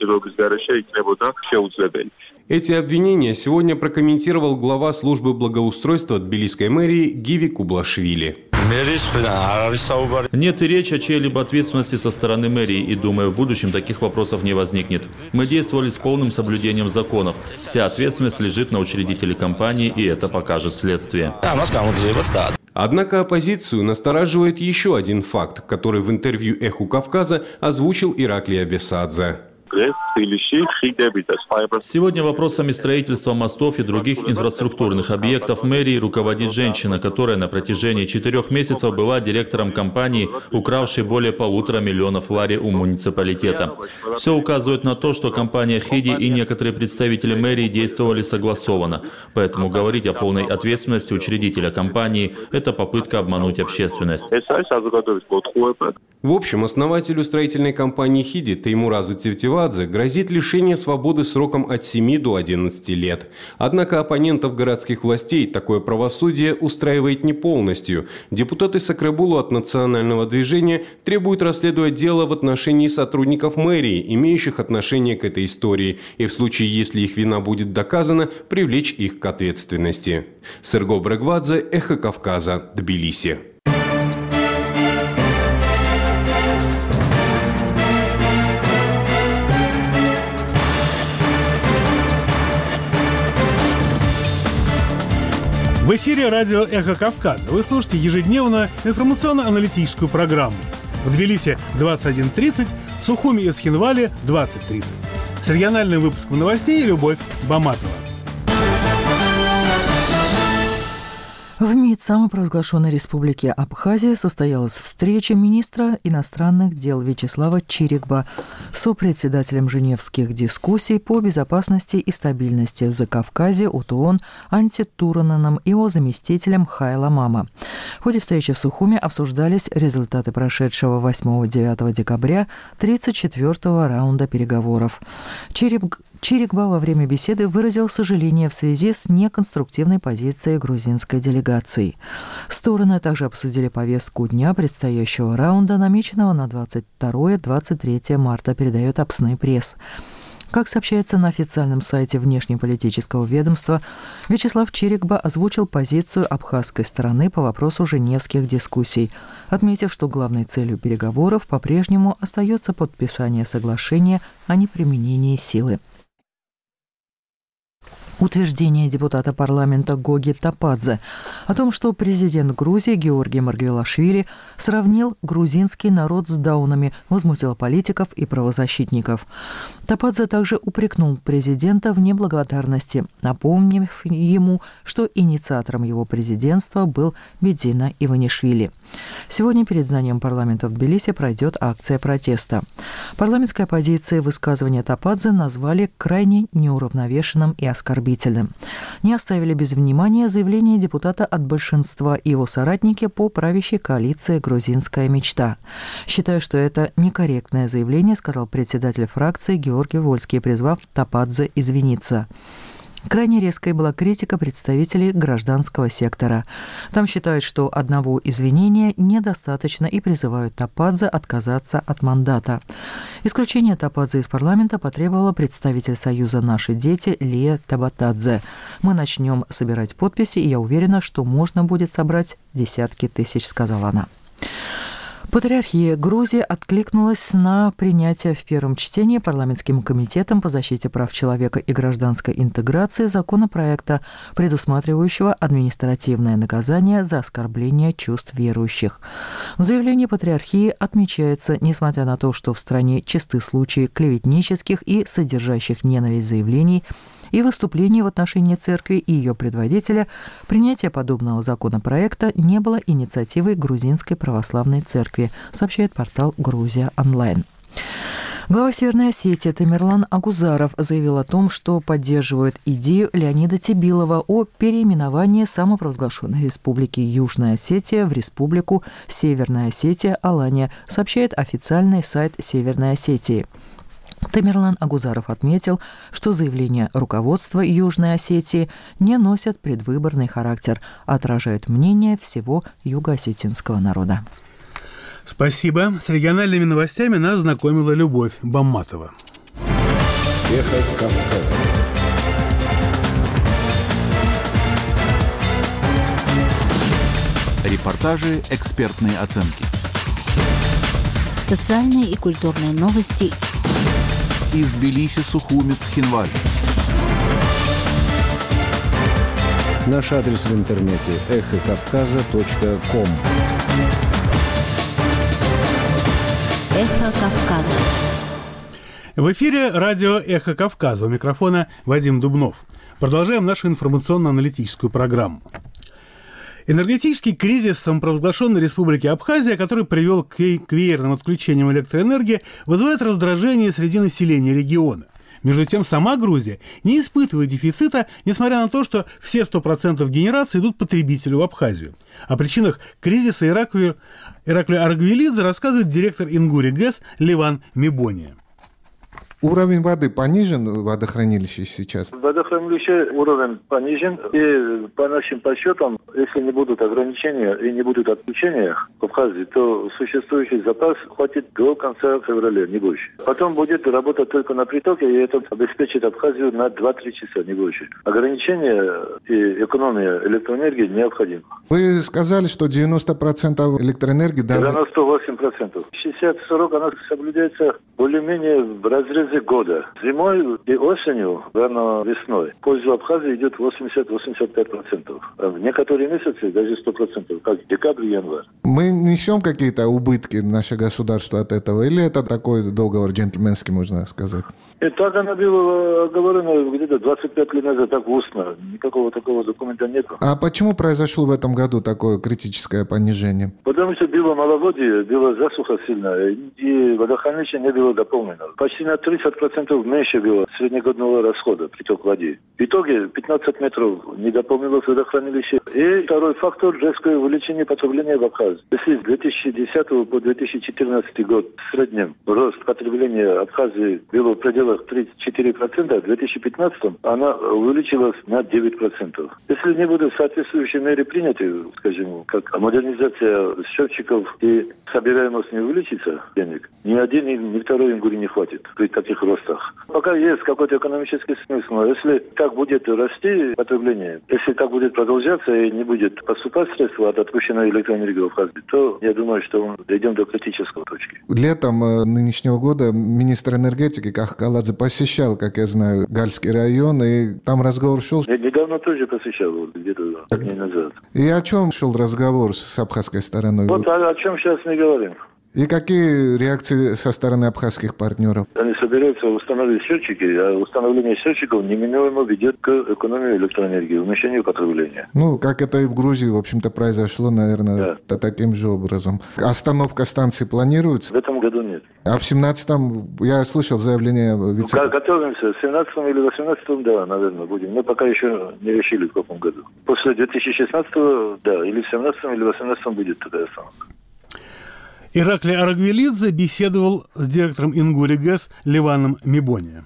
Эти обвинения сегодня прокомментировал глава службы благоустройства Тбилисской мэрии Гиви Кублашвили. Нет и речи о чьей-либо ответственности со стороны мэрии, и, думаю, в будущем таких вопросов не возникнет. Мы действовали с полным соблюдением законов. Вся ответственность лежит на учредителе компании, и это покажет следствие. Однако оппозицию настораживает еще один факт, который в интервью «Эху Кавказа» озвучил Ираклий Абесадзе. Сегодня вопросами строительства мостов и других инфраструктурных объектов мэрии руководит женщина, которая на протяжении 4 месяцев была директором компании, укравшей более 1,5 миллиона лари у муниципалитета. Все указывает на то, что компания «Хиди» и некоторые представители мэрии действовали согласованно. Поэтому говорить о полной ответственности учредителя компании – это попытка обмануть общественность. В общем, основателю строительной компании «Хиди» Теймуразу Цивцевадзе грозит лишение свободы сроком от 7 до 11 лет. Однако оппонентов городских властей такое правосудие устраивает не полностью. Депутаты Сакрабулу от Национального движения требуют расследовать дело в отношении сотрудников мэрии, имеющих отношение к этой истории, и в случае, если их вина будет доказана, привлечь их к ответственности. Серго Брегвадзе, Эхо Кавказа, Тбилиси. В эфире радио «Эхо Кавказа». Вы слушаете ежедневную информационно-аналитическую программу. В Тбилиси 21:30, в Сухуми и Схинвале 20:30. С региональным выпуском новостей Любовь Баматова. В МИД самопровозглашенной республики Абхазия состоялась встреча министра иностранных дел Вячеслава Чирикба с сопредседателем женевских дискуссий по безопасности и стабильности в Закавказье УТОН Анти Турананом и его заместителем Хайла Мама. В ходе встречи в Сухуми обсуждались результаты прошедшего 8-9 декабря 34-го раунда переговоров. Чирикба во время беседы выразил сожаление в связи с неконструктивной позицией грузинской делегации. Стороны также обсудили повестку дня предстоящего раунда, намеченного на 22-23 марта, передает Апсны пресс. Как сообщается на официальном сайте внешнеполитического ведомства, Вячеслав Чирикба озвучил позицию абхазской стороны по вопросу женевских дискуссий, отметив, что главной целью переговоров по-прежнему остается подписание соглашения о неприменении силы. Утверждение депутата парламента Гоги Тападзе о том, что президент Грузии Георгий Маргвелашвили сравнил грузинский народ с даунами, возмутило политиков и правозащитников. Тападзе также упрекнул президента в неблагодарности, напомнив ему, что инициатором его президентства был Медина Иванишвили. Сегодня перед зданием парламента в Тбилиси пройдет акция протеста. Парламентской оппозиции высказывания Тападзе назвали крайне неуравновешенным и оскорбительным. Не оставили без внимания заявление депутата от большинства и его соратники по правящей коалиции «Грузинская мечта». «Считаю, что это некорректное заявление», сказал председатель фракции Георгий Вольский, призвав Тападзе извиниться. Крайне резкой была критика представителей гражданского сектора. Там считают, что одного извинения недостаточно и призывают Тападзе отказаться от мандата. Исключение Тападзе из парламента потребовала представитель Союза «Наши дети» Лия Табатадзе. «Мы начнем собирать подписи, и я уверена, что можно будет собрать десятки тысяч», сказала она. Патриархия Грузии откликнулась на принятие в первом чтении парламентским комитетом по защите прав человека и гражданской интеграции законопроекта, предусматривающего административное наказание за оскорбление чувств верующих. В заявлении патриархии отмечается, несмотря на то, что в стране чисты случаи клеветнических и содержащих ненависть заявлений и выступлений в отношении церкви и ее предводителя, принятие подобного законопроекта не было инициативой Грузинской православной церкви, сообщает портал «Грузия онлайн». Глава Северной Осетии Тамерлан Агузаров заявил о том, что поддерживает идею Леонида Тебилова о переименовании самопровозглашенной республики Южная Осетия в республику Северная Осетия-Алания, сообщает официальный сайт Северной Осетии. Тамерлан Агузаров отметил, что заявления руководства Южной Осетии не носят предвыборный характер, а отражают мнение всего юго-осетинского народа. Спасибо. С региональными новостями нас знакомила Любовь Баматова. Эхо Кавказа. Репортажи, экспертные оценки. Социальные и культурные новости. Из Тбилиси, Сухуми, Цхинвали. Наш адрес в интернете эхокавказа.ком. Эхо Кавказа. В эфире радио «Эхо Кавказа». У микрофона Вадим Дубнов. Продолжаем нашу информационно-аналитическую программу. Энергетический кризис самопровозглашенной республики Абхазия, который привел к веерным отключениям электроэнергии, вызывает раздражение среди населения региона. Между тем, сама Грузия не испытывает дефицита, несмотря на то, что все 100% генерации идут потребителю в Абхазию. О причинах кризиса Ираклию Аргвелидзе рассказывает директор Ингури ГЭС Ливан Мибония. Уровень воды понижен в водохранилище сейчас? Водохранилище уровень понижен. И по нашим подсчетам, если не будут ограничения и не будут отключения в Абхазии, то существующий запас хватит до конца февраля, не больше. Потом будет работать только на притоке, и это обеспечит Абхазию на 2-3 часа, не больше. Ограничения и экономия электроэнергии необходимы. Вы сказали, что 90% электроэнергии... 98% 90%. 60-40 она соблюдается более-менее в разрезе года. Зимой и осенью, рано весной, в пользу Абхазии идет 80-85%. А в некоторые месяцы даже 100%, как декабрь и январь. Мы несем какие-то убытки, наше государство, от этого? Или это такой договор джентльменский, можно сказать? И так оно было оговорено где-то 25 лет назад, так устно. Никакого такого документа нет. А почему произошло в этом году такое критическое понижение? Потому что было маловодье, была засуха сильная, и водохранилище не было дополнено. Почти на 30% меньше было среднегодного расхода, приток воды. В итоге 15 метров не дополнилось водохранилище. И второй фактор – резкое увеличение потребления в Абхазии. Если с 2010 по 2014 год в среднем рост потребления Абхазии был в пределах 34%, в 2015 она увеличилась на 9%. Если не будут соответствующие меры приняты, скажем, как модернизация счетчиков и собираемость не увеличится денег, ни один, ни второй ингури не хватит при таких ростах. Пока есть какой-то экономический смысл, но если так будет расти потребление, если так будет продолжаться и не будет поступать средства от отпущенной электроэнергии в Абхазии, то я думаю, что дойдем до критической точки. Летом нынешнего года министр энергетики Кахкаладзе посещал, как я знаю, Гальский район, и там разговор шел. Я недавно тоже посещал, где-то дней назад. И о чем шел разговор с абхазской стороной? Вот о чем сейчас мы говорим. И какие реакции со стороны абхазских партнеров? Они собираются установить счетчики, а установление счетчиков неминуемо ведет к экономии электроэнергии, уменьшению потребления. Ну, как это и в Грузии, в общем-то, произошло, наверное, таким же образом. Остановка станции планируется? В этом году нет. А в 17-м, я слышал заявление... Готовимся. В 17-м или 18-м, да, наверное, будем. Мы пока еще не решили, в каком году. После 2016-го, да, или в 17-м, или в 18-м будет такая остановка. Ираклий Арагвелидзе беседовал с директором Ингури ГЭС Ливаном Мибония.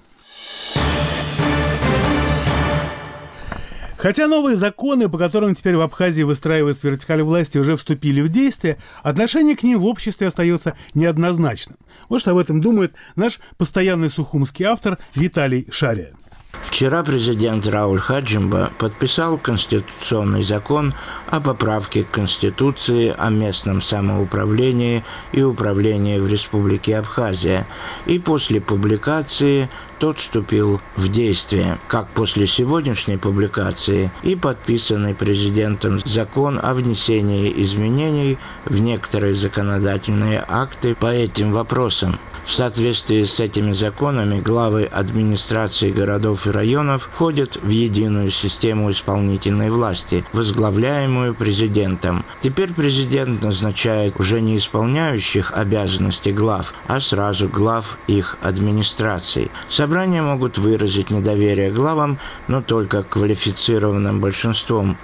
Хотя новые законы, по которым теперь в Абхазии выстраивается вертикаль власти, уже вступили в действие, отношение к ним в обществе остается неоднозначным. Вот что об этом думает наш постоянный сухумский автор Виталий Шария. Вчера президент Рауль Хаджимба подписал конституционный закон о поправке к Конституции о местном самоуправлении и управлении в Республике Абхазия, и после публикации тот вступил в действие, как после сегодняшней публикации и подписанный президентом закон о внесении изменений в некоторые законодательные акты по этим вопросам. В соответствии с этими законами главы администрации городов и районов входят в единую систему исполнительной власти, возглавляемую президентом. Теперь президент назначает уже не исполняющих обязанности глав, а сразу глав их администраций. Собрания могут выразить недоверие главам, но только квалифицированным большинством,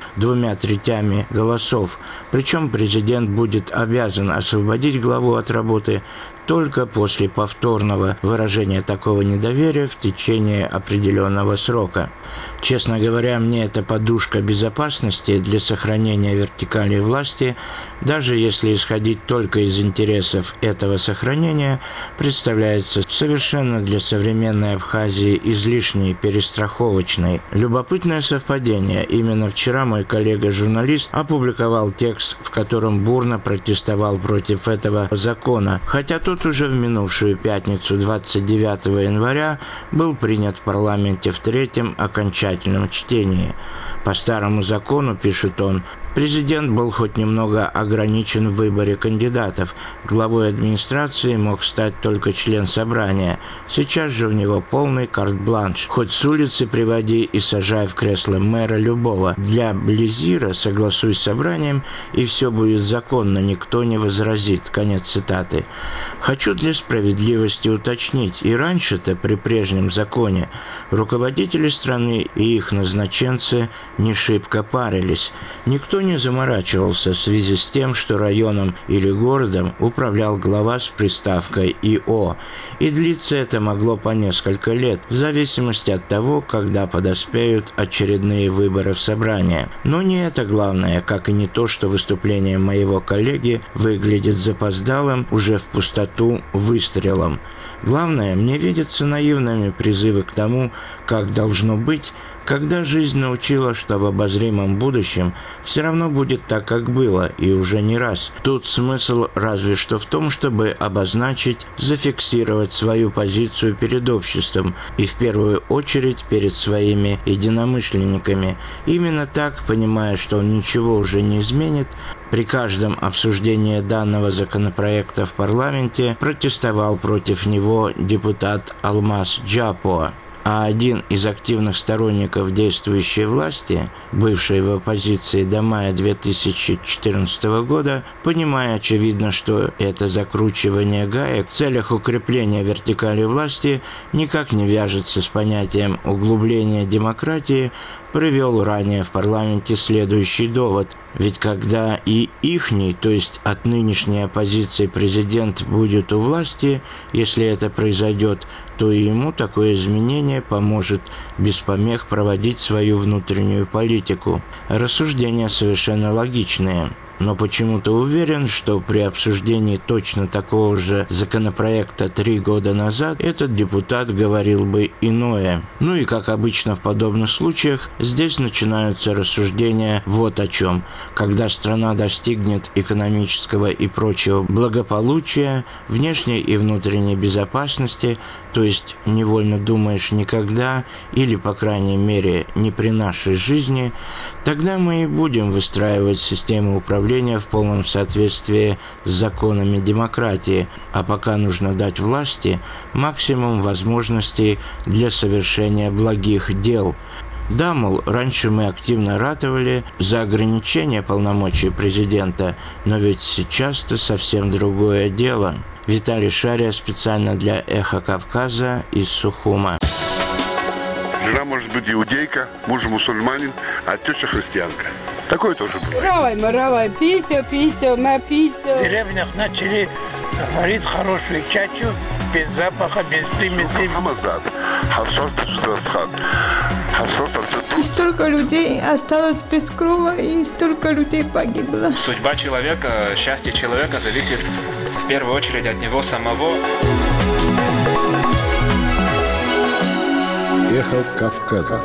2/3 голосов. Причем президент будет обязан освободить главу от работы только после повторного выражения такого недоверия в течение определенного срока. Честно говоря, мне эта подушка безопасности для сохранения вертикали власти, даже если исходить только из интересов этого сохранения, представляется совершенно для современной Абхазии излишней, перестраховочной. Любопытное совпадение. Именно вчера мой коллега-журналист опубликовал текст, в котором бурно протестовал против этого закона, хотя тот уже в минувшую пятницу, 29 января, был принят в парламенте в 3-м окончательном чтении. По старому закону, пишет он, президент был хоть немного ограничен в выборе кандидатов. Главой администрации мог стать только член собрания. Сейчас же у него полный карт-бланш. Хоть с улицы приводи и сажай в кресло мэра любого. Для Близира согласуй с собранием, и все будет законно, никто не возразит. Конец цитаты. Хочу для справедливости уточнить. И раньше-то, при прежнем законе, руководители страны и их назначенцы не шибко парились. Никто не заморачивался в связи с тем, что районом или городом управлял глава с приставкой «ИО», и длиться это могло по несколько лет, в зависимости от того, когда подоспеют очередные выборы в собрание. Но не это главное, как и не то, что выступление моего коллеги выглядит запоздалым, уже в пустоту выстрелом. Главное, мне видятся наивными призывы к тому, как должно быть, Когда жизнь научила, что в обозримом будущем все равно будет так, как было, и уже не раз. Тут смысл разве что в том, чтобы обозначить, зафиксировать свою позицию перед обществом и в первую очередь перед своими единомышленниками. Именно так, понимая, что он ничего уже не изменит, при каждом обсуждении данного законопроекта в парламенте протестовал против него депутат Алмаз Джапоа. А один из активных сторонников действующей власти, бывший в оппозиции до мая 2014 года, понимая очевидно, что это закручивание гаек в целях укрепления вертикали власти никак не вяжется с понятием углубления демократии, привел ранее в парламенте следующий довод. Ведь когда и ихний, то есть от нынешней оппозиции президент будет у власти, если это произойдет, то и ему такое изменение поможет без помех проводить свою внутреннюю политику. Рассуждения совершенно логичные. Но почему-то уверен, что при обсуждении точно такого же законопроекта 3 года назад этот депутат говорил бы иное. Ну и, как обычно в подобных случаях, здесь начинаются рассуждения вот о чем. Когда страна достигнет экономического и прочего благополучия, внешней и внутренней безопасности, то есть невольно думаешь никогда, или, по крайней мере, не при нашей жизни, тогда мы и будем выстраивать систему управления в полном соответствии с законами демократии, а пока нужно дать власти максимум возможностей для совершения благих дел. Да, мол, раньше мы активно ратовали за ограничение полномочий президента, но ведь сейчас-то совсем другое дело. Виталий Шария специально для «Эхо Кавказа» из Сухума. Жена может быть иудейка, муж мусульманин, а теща христианка. Такое тоже бывает. Равай, пися, на пися. В деревнях начали говорить хорошую чачу, без запаха, без примесей. И столько людей осталось без крова, и столько людей погибло. Судьба человека, счастье человека зависит в первую очередь от него самого. Эхо Кавказа.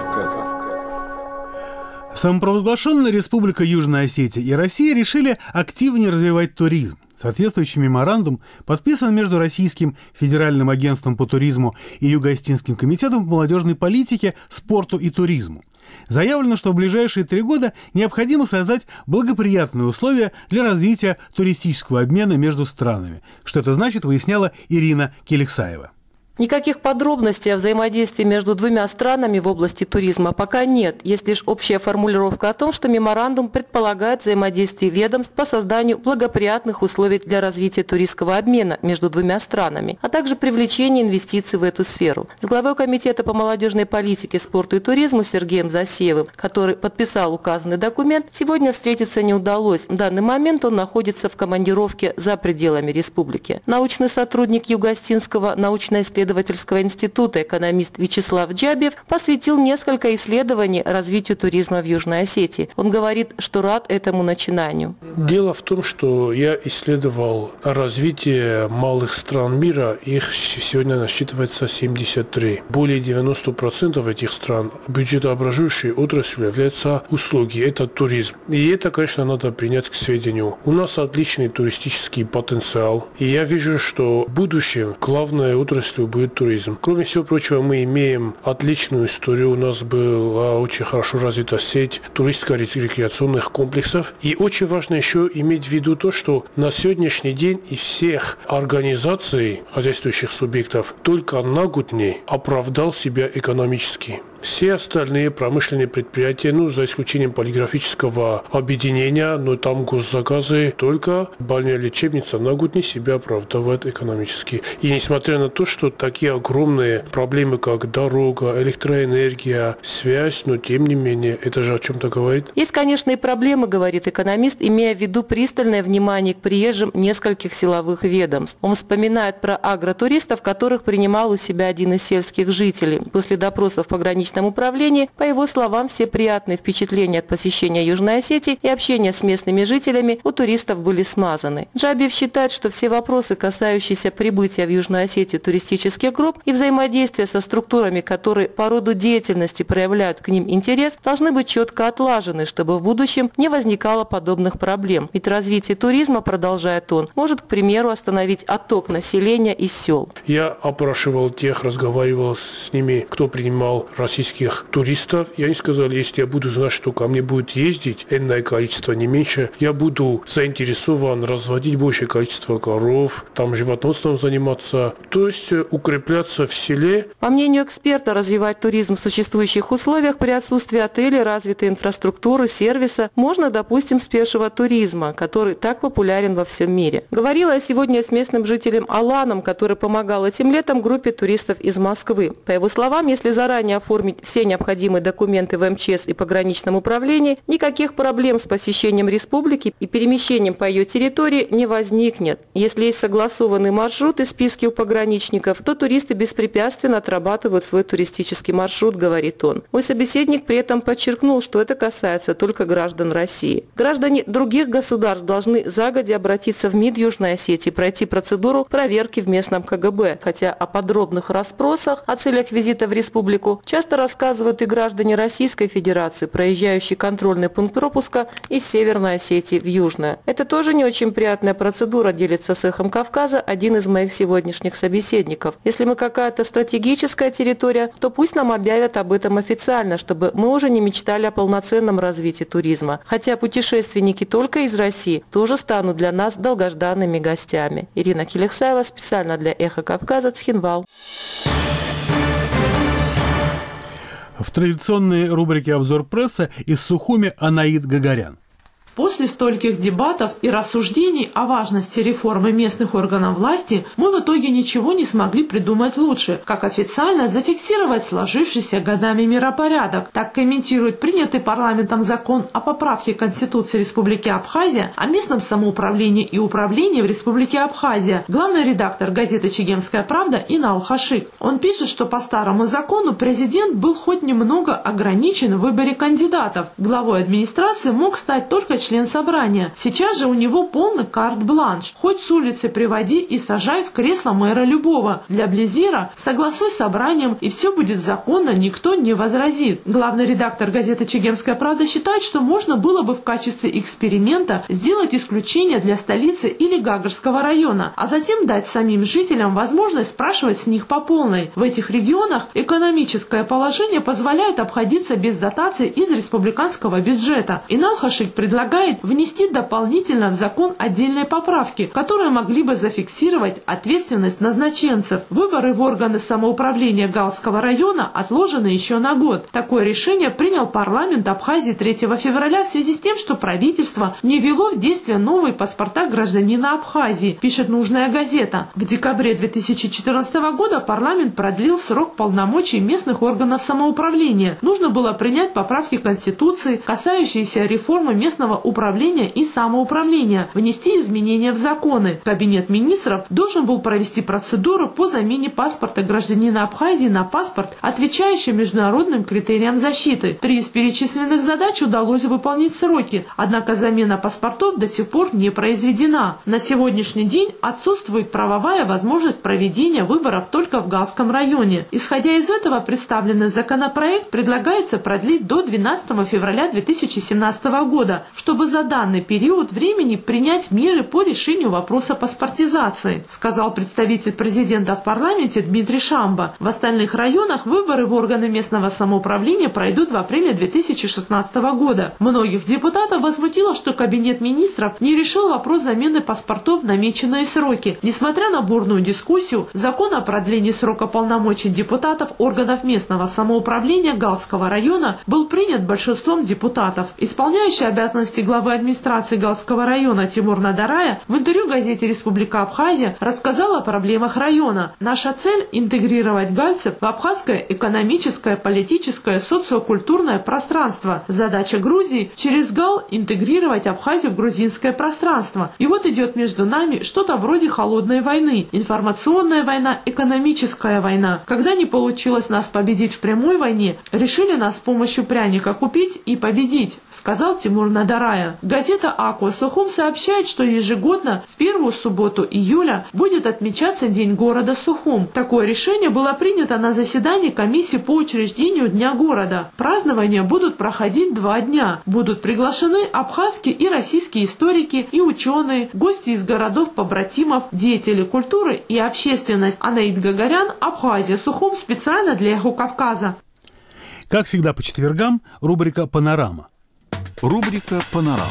Самопровозглашенная Республика Южная Осетия и Россия решили активнее развивать туризм. Соответствующий меморандум подписан между Российским федеральным агентством по туризму и Юго-Осетинским комитетом по молодежной политике, спорту и туризму. Заявлено, что в ближайшие 3 года необходимо создать благоприятные условия для развития туристического обмена между странами. Что это значит, выясняла Ирина Келексаева. Никаких подробностей о взаимодействии между двумя странами в области туризма пока нет. Есть лишь общая формулировка о том, что меморандум предполагает взаимодействие ведомств по созданию благоприятных условий для развития туристского обмена между двумя странами, а также привлечение инвестиций в эту сферу. С главой Комитета по молодежной политике, спорту и туризму Сергеем Засеевым, который подписал указанный документ, сегодня встретиться не удалось. В данный момент он находится в командировке за пределами республики. Научный сотрудник Юго-Осетинского научно-исследовательского института, экономист Вячеслав Джабиев, посвятил несколько исследований развитию туризма в Южной Осетии. Он говорит, что рад этому начинанию. Дело в том, что я исследовал развитие малых стран мира. Их сегодня насчитывается 73. Более 90% этих стран бюджетообразующей отраслью являются услуги. Это туризм. И это, конечно, надо принять к сведению. У нас отличный туристический потенциал. И я вижу, что в будущем главной отраслью будет туризм. Кроме всего прочего, мы имеем отличную историю. У нас была очень хорошо развита сеть туристско-рекреационных комплексов. И очень важно еще иметь в виду то, что на сегодняшний день из всех организаций, хозяйствующих субъектов, только Нагутни оправдал себя экономически. Все остальные промышленные предприятия, за исключением полиграфического объединения, но там госзаказы, только бальная лечебница Нагутни себя оправдывает экономически. И несмотря на то, что такие огромные проблемы, как дорога, электроэнергия, связь, но тем не менее, это же о чем-то говорит. Есть, конечно, и проблемы, говорит экономист, имея в виду пристальное внимание к приезжим нескольких силовых ведомств. Он вспоминает про агротуристов, которых принимал у себя один из сельских жителей. После допросов пограничных пограничном управлении, по его словам, все приятные впечатления от посещения Южной Осетии и общения с местными жителями у туристов были смазаны. Джабиев считает, что все вопросы, касающиеся прибытия в Южную Осетию туристических групп и взаимодействия со структурами, которые по роду деятельности проявляют к ним интерес, должны быть четко отлажены, чтобы в будущем не возникало подобных проблем. Ведь развитие туризма, продолжает он, может, к примеру, остановить отток населения из сел. Я опрашивал тех, разговаривал с ними, кто принимал российских туристов, и они сказали, если я буду знать, что ко мне будет ездить энное количество, не меньше, я буду заинтересован разводить большее количество коров, там животновством заниматься, то есть укрепляться в селе. По мнению эксперта, развивать туризм в существующих условиях при отсутствии отелей, развитой инфраструктуры, сервиса можно, допустим, с пешего туризма, который так популярен во всем мире. Говорила я сегодня с местным жителем Аланом, который помогал этим летом группе туристов из Москвы. По его словам, если заранее оформить все необходимые документы в МЧС и пограничном управлении, никаких проблем с посещением республики и перемещением по ее территории не возникнет. Если есть согласованный маршрут и списки у пограничников, то туристы беспрепятственно отрабатывают свой туристический маршрут, говорит он. Мой собеседник при этом подчеркнул, что это касается только граждан России. Граждане других государств должны загодя обратиться в МИД Южной Осетии, пройти процедуру проверки в местном КГБ, хотя о подробных расспросах о целях визита в республику часто рассказывают и граждане Российской Федерации, проезжающие контрольный пункт пропуска из Северной Осетии в Южную. Это тоже не очень приятная процедура, делится с «Эхом Кавказа» один из моих сегодняшних собеседников. Если мы какая-то стратегическая территория, то пусть нам объявят об этом официально, чтобы мы уже не мечтали о полноценном развитии туризма. Хотя путешественники только из России тоже станут для нас долгожданными гостями. Ирина Келехсаева специально для «Эхо Кавказа», Цхинвал. В традиционной рубрике «Обзор прессы» из Сухуми Анаид Гагарян. После стольких дебатов и рассуждений о важности реформы местных органов власти мы в итоге ничего не смогли придумать лучше, как официально зафиксировать сложившийся годами миропорядок. Так комментирует принятый парламентом закон о поправке Конституции Республики Абхазия о местном самоуправлении и управлении в Республике Абхазия главный редактор газеты «Чегемская правда» Инал Хашик. Он пишет, что по старому закону президент был хоть немного ограничен в выборе кандидатов. Главой администрации мог стать только член собрания. Сейчас же у него полный карт-бланш. Хоть с улицы приводи и сажай в кресло мэра любого. Для Близира согласуй с собранием, и все будет законно, никто не возразит. Главный редактор газеты «Чегемская правда» считает, что можно было бы в качестве эксперимента сделать исключение для столицы или Гагарского района, а затем дать самим жителям возможность спрашивать с них по полной. В этих регионах экономическое положение позволяет обходиться без дотаций из республиканского бюджета. Инал Хашик предлагает внести дополнительно в закон отдельные поправки, которые могли бы зафиксировать ответственность назначенцев. Выборы в органы самоуправления Галского района отложены еще на год. Такое решение принял парламент Абхазии 3 февраля в связи с тем, что правительство не ввело в действие новые паспорта гражданина Абхазии, пишет нужная газета. В декабре 2014 года парламент продлил срок полномочий местных органов самоуправления. Нужно было принять поправки Конституции, касающиеся реформы местного управления и самоуправления, внести изменения в законы. Кабинет министров должен был провести процедуру по замене паспорта гражданина Абхазии на паспорт, отвечающий международным критериям защиты. 3 из перечисленных задач удалось выполнить в сроки, однако замена паспортов до сих пор не произведена. На сегодняшний день отсутствует правовая возможность проведения выборов только в Галском районе. Исходя из этого, представленный законопроект предлагается продлить до 12 февраля 2017 года, чтобы за данный период времени принять меры по решению вопроса паспортизации, сказал представитель президента в парламенте Дмитрий Шамба. В остальных районах выборы в органы местного самоуправления пройдут в апреле 2016 года. Многих депутатов возмутило, что Кабинет министров не решил вопрос замены паспортов в намеченные сроки. Несмотря на бурную дискуссию, закон о продлении срока полномочий депутатов органов местного самоуправления Галского района был принят большинством депутатов. Исполняющий обязанности должности главы администрации Галского района Тимур Надарая в интервью газете «Республика Абхазия» рассказал о проблемах района. Наша цель – интегрировать галцев в абхазское экономическое, политическое, социокультурное пространство. Задача Грузии – через ГАЛ интегрировать Абхазию в грузинское пространство. И вот идет между нами что-то вроде холодной войны. Информационная война, экономическая война. Когда не получилось нас победить в прямой войне, решили нас с помощью пряника купить и победить, сказал Тимур Надарая. Газета «Аква Сухум» сообщает, что ежегодно в первую субботу июля будет отмечаться День города Сухум. Такое решение было принято на заседании комиссии по учреждению Дня города. Празднования будут проходить 2 дня. Будут приглашены абхазские и российские историки и ученые, гости из городов-побратимов, деятели культуры и общественность. Анаид Гагарян, Абхазия, Сухум, специально для Эхо Кавказа. Как всегда по четвергам, рубрика «Панорама». Рубрика «Панорама».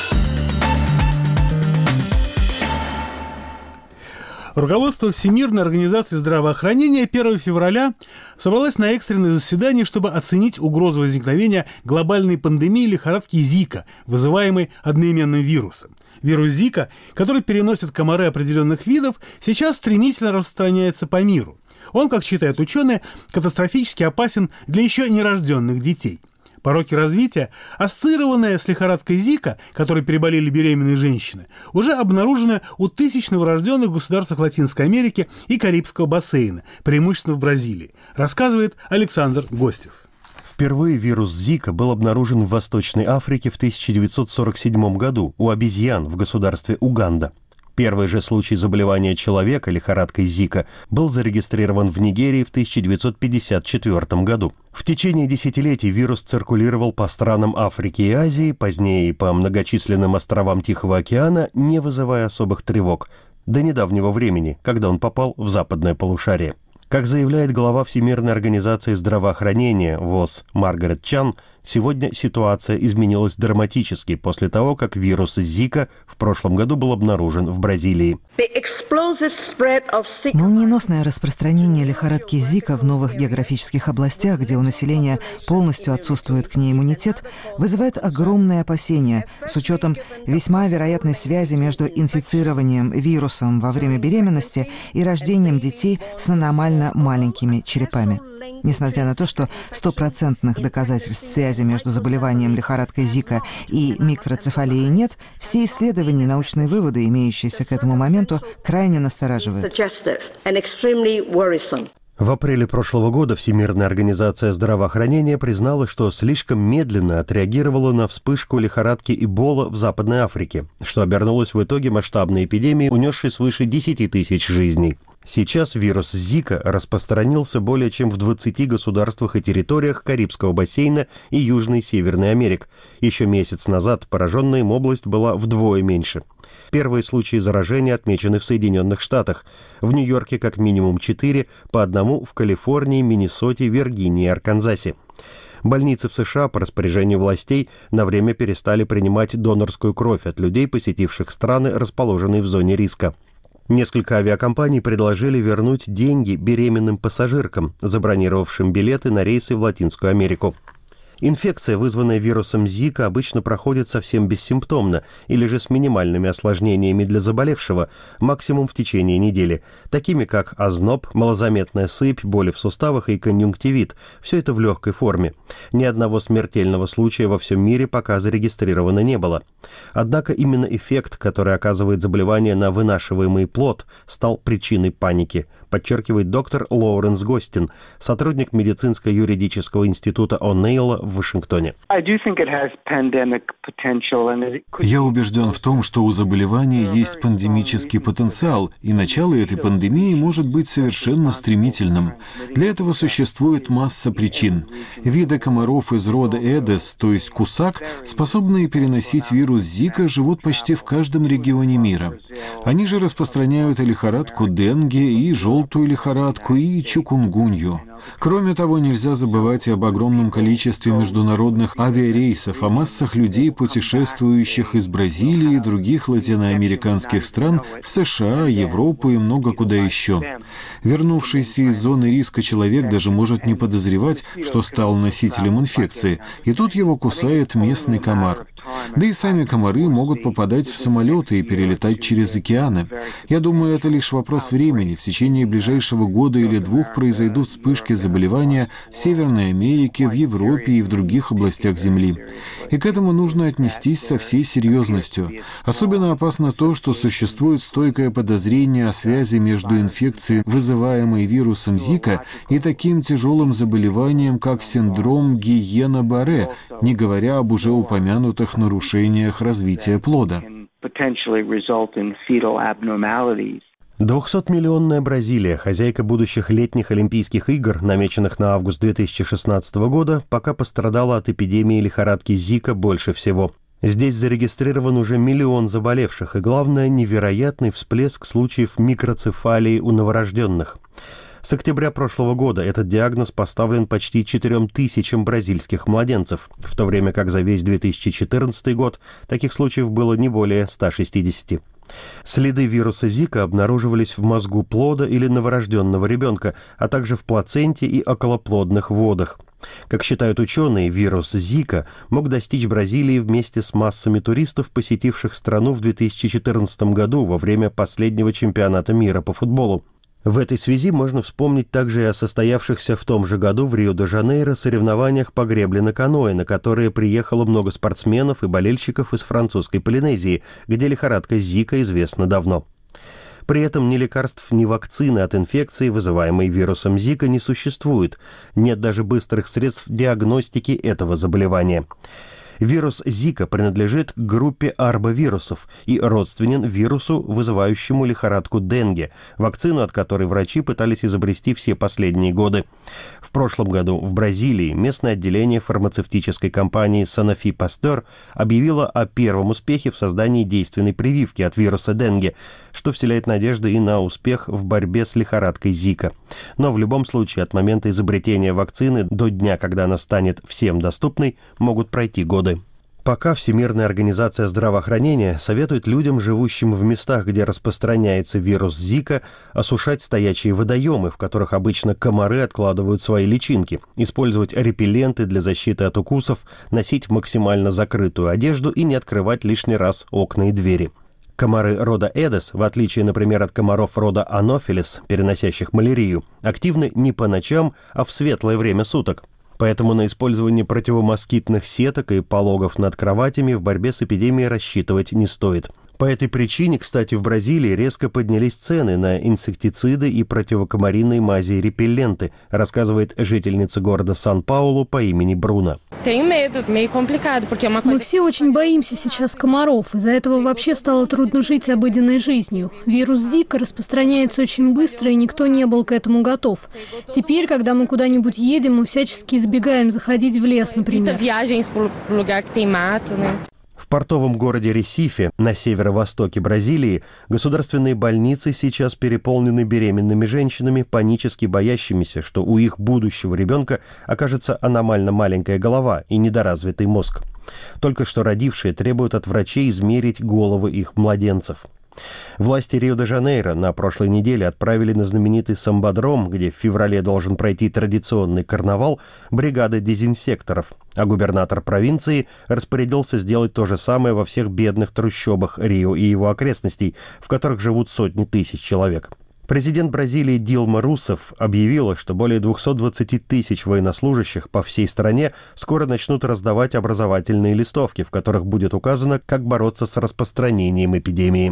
Руководство Всемирной организации здравоохранения 1 февраля собралось на экстренное заседание, чтобы оценить угрозу возникновения глобальной пандемии лихорадки Зика, вызываемой одноименным вирусом. Вирус Зика, который переносят комары определенных видов, сейчас стремительно распространяется по миру. Он, как считают ученые, катастрофически опасен для еще нерожденных детей. Пороки развития, ассоциированные с лихорадкой Зика, которой переболели беременные женщины, уже обнаружены у тысяч новорожденных в государствах Латинской Америки и Карибского бассейна, преимущественно в Бразилии, рассказывает Александр Гостев. Впервые вирус Зика был обнаружен в Восточной Африке в 1947 году у обезьян в государстве Уганда. Первый же случай заболевания человека лихорадкой Зика был зарегистрирован в Нигерии в 1954 году. В течение десятилетий вирус циркулировал по странам Африки и Азии, позднее и по многочисленным островам Тихого океана, не вызывая особых тревог, до недавнего времени, когда он попал в западное полушарие. Как заявляет глава Всемирной организации здравоохранения ВОЗ Маргарет Чан, сегодня ситуация изменилась драматически после того, как вирус Зика в прошлом году был обнаружен в Бразилии. Молниеносное распространение лихорадки Зика в новых географических областях, где у населения полностью отсутствует к ней иммунитет, вызывает огромные опасения с учетом весьма вероятной связи между инфицированием вирусом во время беременности и рождением детей с аномально маленькими черепами. Несмотря на то, что стопроцентных доказательств связи между заболеванием лихорадкой Зика и микроцефалией нет, все исследования и научные выводы, имеющиеся к этому моменту, крайне настораживают. В апреле прошлого года Всемирная организация здравоохранения признала, что слишком медленно отреагировала на вспышку лихорадки Эбола в Западной Африке, что обернулось в итоге масштабной эпидемией, унесшей свыше 10 тысяч жизней. Сейчас вирус Зика распространился более чем в 20 государствах и территориях Карибского бассейна и Южной и Северной Америк. Еще месяц назад пораженная им область была вдвое меньше. Первые случаи заражения отмечены в Соединенных Штатах. В Нью-Йорке как минимум 4, по одному в Калифорнии, Миннесоте, Виргинии и Арканзасе. Больницы в США по распоряжению властей на время перестали принимать донорскую кровь от людей, посетивших страны, расположенные в зоне риска. Несколько авиакомпаний предложили вернуть деньги беременным пассажиркам, забронировавшим билеты на рейсы в Латинскую Америку. Инфекция, вызванная вирусом Зика, обычно проходит совсем бессимптомно или же с минимальными осложнениями для заболевшего, максимум в течение недели, такими как озноб, малозаметная сыпь, боли в суставах и конъюнктивит. Все это в легкой форме. Ни одного смертельного случая во всем мире пока зарегистрировано не было. Однако именно эффект, который оказывает заболевание на вынашиваемый плод, стал причиной паники, подчеркивает доктор Лоуренс Гостин, сотрудник медицинско-юридического института О'Нейла в Вашингтоне. Я убежден в том, что у заболевания есть пандемический потенциал, и начало этой пандемии может быть совершенно стремительным. Для этого существует масса причин. Виды комаров из рода Эдес, то есть кусак, способные переносить вирус Зика, живут почти в каждом регионе мира. Они же распространяют и лихорадку денге, и желтую лихорадку, и чикунгунью. Кроме того, нельзя забывать и об огромном количестве международных авиарейсов, о массах людей, путешествующих из Бразилии и других латиноамериканских стран в США, Европу и много куда еще. Вернувшийся из зоны риска человек даже может не подозревать, что стал носителем инфекции, и тут его кусает местный комар. Да и сами комары могут попадать в самолеты и перелетать через океаны. Я думаю, это лишь вопрос времени. В течение ближайшего года или двух произойдут вспышки заболевания в Северной Америке, в Европе и в других областях Земли. И к этому нужно отнестись со всей серьезностью. Особенно опасно то, что существует стойкое подозрение о связи между инфекцией, вызываемой вирусом Зика, и таким тяжелым заболеванием, как синдром Гиена-Барре, не говоря об уже упомянутых нарушениях развития плода. 200-миллионная Бразилия, хозяйка будущих летних Олимпийских игр, намеченных на август 2016 года, пока пострадала от эпидемии лихорадки Зика больше всего. Здесь зарегистрирован уже 1 миллион заболевших, и, главное, невероятный всплеск случаев микроцефалии у новорожденных. С октября прошлого года этот диагноз поставлен почти 4000 бразильских младенцев, в то время как за весь 2014 год таких случаев было не более 160. Следы вируса Зика обнаруживались в мозгу плода или новорожденного ребенка, а также в плаценте и околоплодных водах. Как считают ученые, вирус Зика мог достичь Бразилии вместе с массами туристов, посетивших страну в 2014 году во время последнего чемпионата мира по футболу. В этой связи можно вспомнить также и о состоявшихся в том же году в Рио-де-Жанейро соревнованиях по гребле на каноэ, на которые приехало много спортсменов и болельщиков из французской Полинезии, где лихорадка Зика известна давно. При этом ни лекарств, ни вакцины от инфекции, вызываемой вирусом Зика, не существует. Нет даже быстрых средств диагностики этого заболевания. Вирус Зика принадлежит к группе арбовирусов и родственен вирусу, вызывающему лихорадку Денге, вакцину от которой врачи пытались изобрести все последние годы. В прошлом году в Бразилии местное отделение фармацевтической компании Sanofi Pasteur объявило о первом успехе в создании действенной прививки от вируса Денге, что вселяет надежды и на успех в борьбе с лихорадкой Зика. Но в любом случае от момента изобретения вакцины до дня, когда она станет всем доступной, могут пройти годы. Пока Всемирная организация здравоохранения советует людям, живущим в местах, где распространяется вирус Зика, осушать стоячие водоемы, в которых обычно комары откладывают свои личинки, использовать репелленты для защиты от укусов, носить максимально закрытую одежду и не открывать лишний раз окна и двери. Комары рода Эдес, в отличие, например, от комаров рода Анофилес, переносящих малярию, активны не по ночам, а в светлое время суток. Поэтому на использование противомоскитных сеток и пологов над кроватями в борьбе с эпидемией рассчитывать не стоит. По этой причине, кстати, в Бразилии резко поднялись цены на инсектициды и противокомариные мази и репелленты, рассказывает жительница города Сан-Паулу по имени Бруно. Мы все очень боимся сейчас комаров. Из-за этого вообще стало трудно жить обыденной жизнью. Вирус Зика распространяется очень быстро, и никто не был к этому готов. Теперь, когда мы куда-нибудь едем, мы всячески избегаем заходить в лес, например. В портовом городе Ресифе на северо-востоке Бразилии государственные больницы сейчас переполнены беременными женщинами, панически боящимися, что у их будущего ребенка окажется аномально маленькая голова и недоразвитый мозг. Только что родившие требуют от врачей измерить головы их младенцев. Власти Рио-де-Жанейро на прошлой неделе отправили на знаменитый самбодром, где в феврале должен пройти традиционный карнавал, бригады дезинсекторов, а губернатор провинции распорядился сделать то же самое во всех бедных трущобах Рио и его окрестностей, в которых живут сотни тысяч человек. Президент Бразилии Дилма Русефф объявила, что более 220 тысяч военнослужащих по всей стране скоро начнут раздавать образовательные листовки, в которых будет указано, как бороться с распространением эпидемии.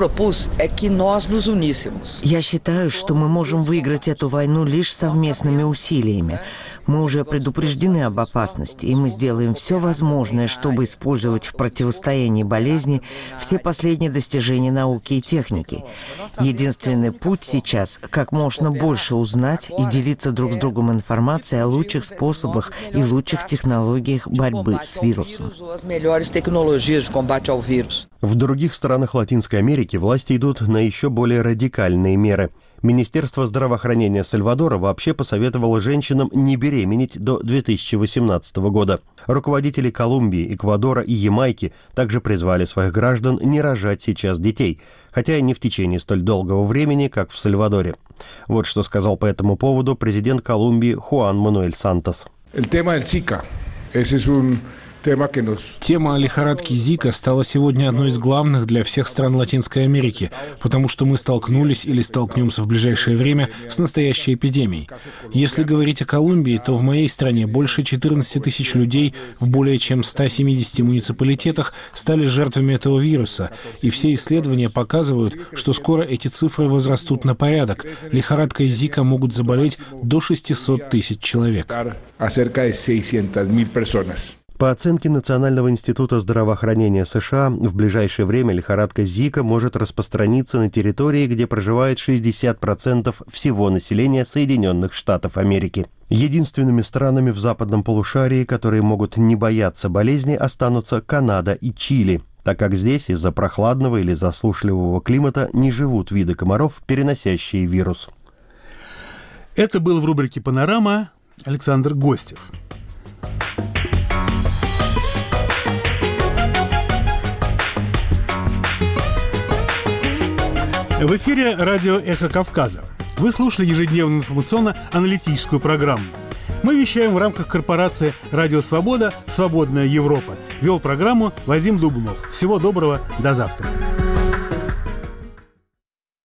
Я считаю, что мы можем выиграть эту войну лишь совместными усилиями. Мы уже предупреждены об опасности, и мы сделаем все возможное, чтобы использовать в противостоянии болезни все последние достижения науки и техники. Единственный путь сейчас – как можно больше узнать и делиться друг с другом информацией о лучших способах и лучших технологиях борьбы с вирусом. В других странах Латинской Америки власти идут на еще более радикальные меры. Министерство здравоохранения Сальвадора вообще посоветовало женщинам не беременеть до 2018 года. Руководители Колумбии, Эквадора и Ямайки также призвали своих граждан не рожать сейчас детей, хотя и не в течение столь долгого времени, как в Сальвадоре. Вот что сказал по этому поводу президент Колумбии Хуан Мануэль Сантос. Тема о лихорадке Зика стала сегодня одной из главных для всех стран Латинской Америки, потому что мы столкнулись или столкнемся в ближайшее время с настоящей эпидемией. Если говорить о Колумбии, то в моей стране больше 14 тысяч людей в более чем 170 муниципалитетах стали жертвами этого вируса, и все исследования показывают, что скоро эти цифры возрастут на порядок. Лихорадкой Зика могут заболеть до 600 тысяч человек. По оценке Национального института здравоохранения США, в ближайшее время лихорадка Зика может распространиться на территории, где проживает 60% всего населения Соединенных Штатов Америки. Единственными странами в западном полушарии, которые могут не бояться болезни, останутся Канада и Чили, так как здесь из-за прохладного или засушливого климата не живут виды комаров, переносящие вирус. Это был в рубрике «Панорама» Александр Гостев. В эфире радио «Эхо Кавказа». Вы слушали ежедневную информационно-аналитическую программу. Мы вещаем в рамках корпорации «Радио Свобода. Свободная Европа». Вел программу Вадим Дубунов. Всего доброго. До завтра.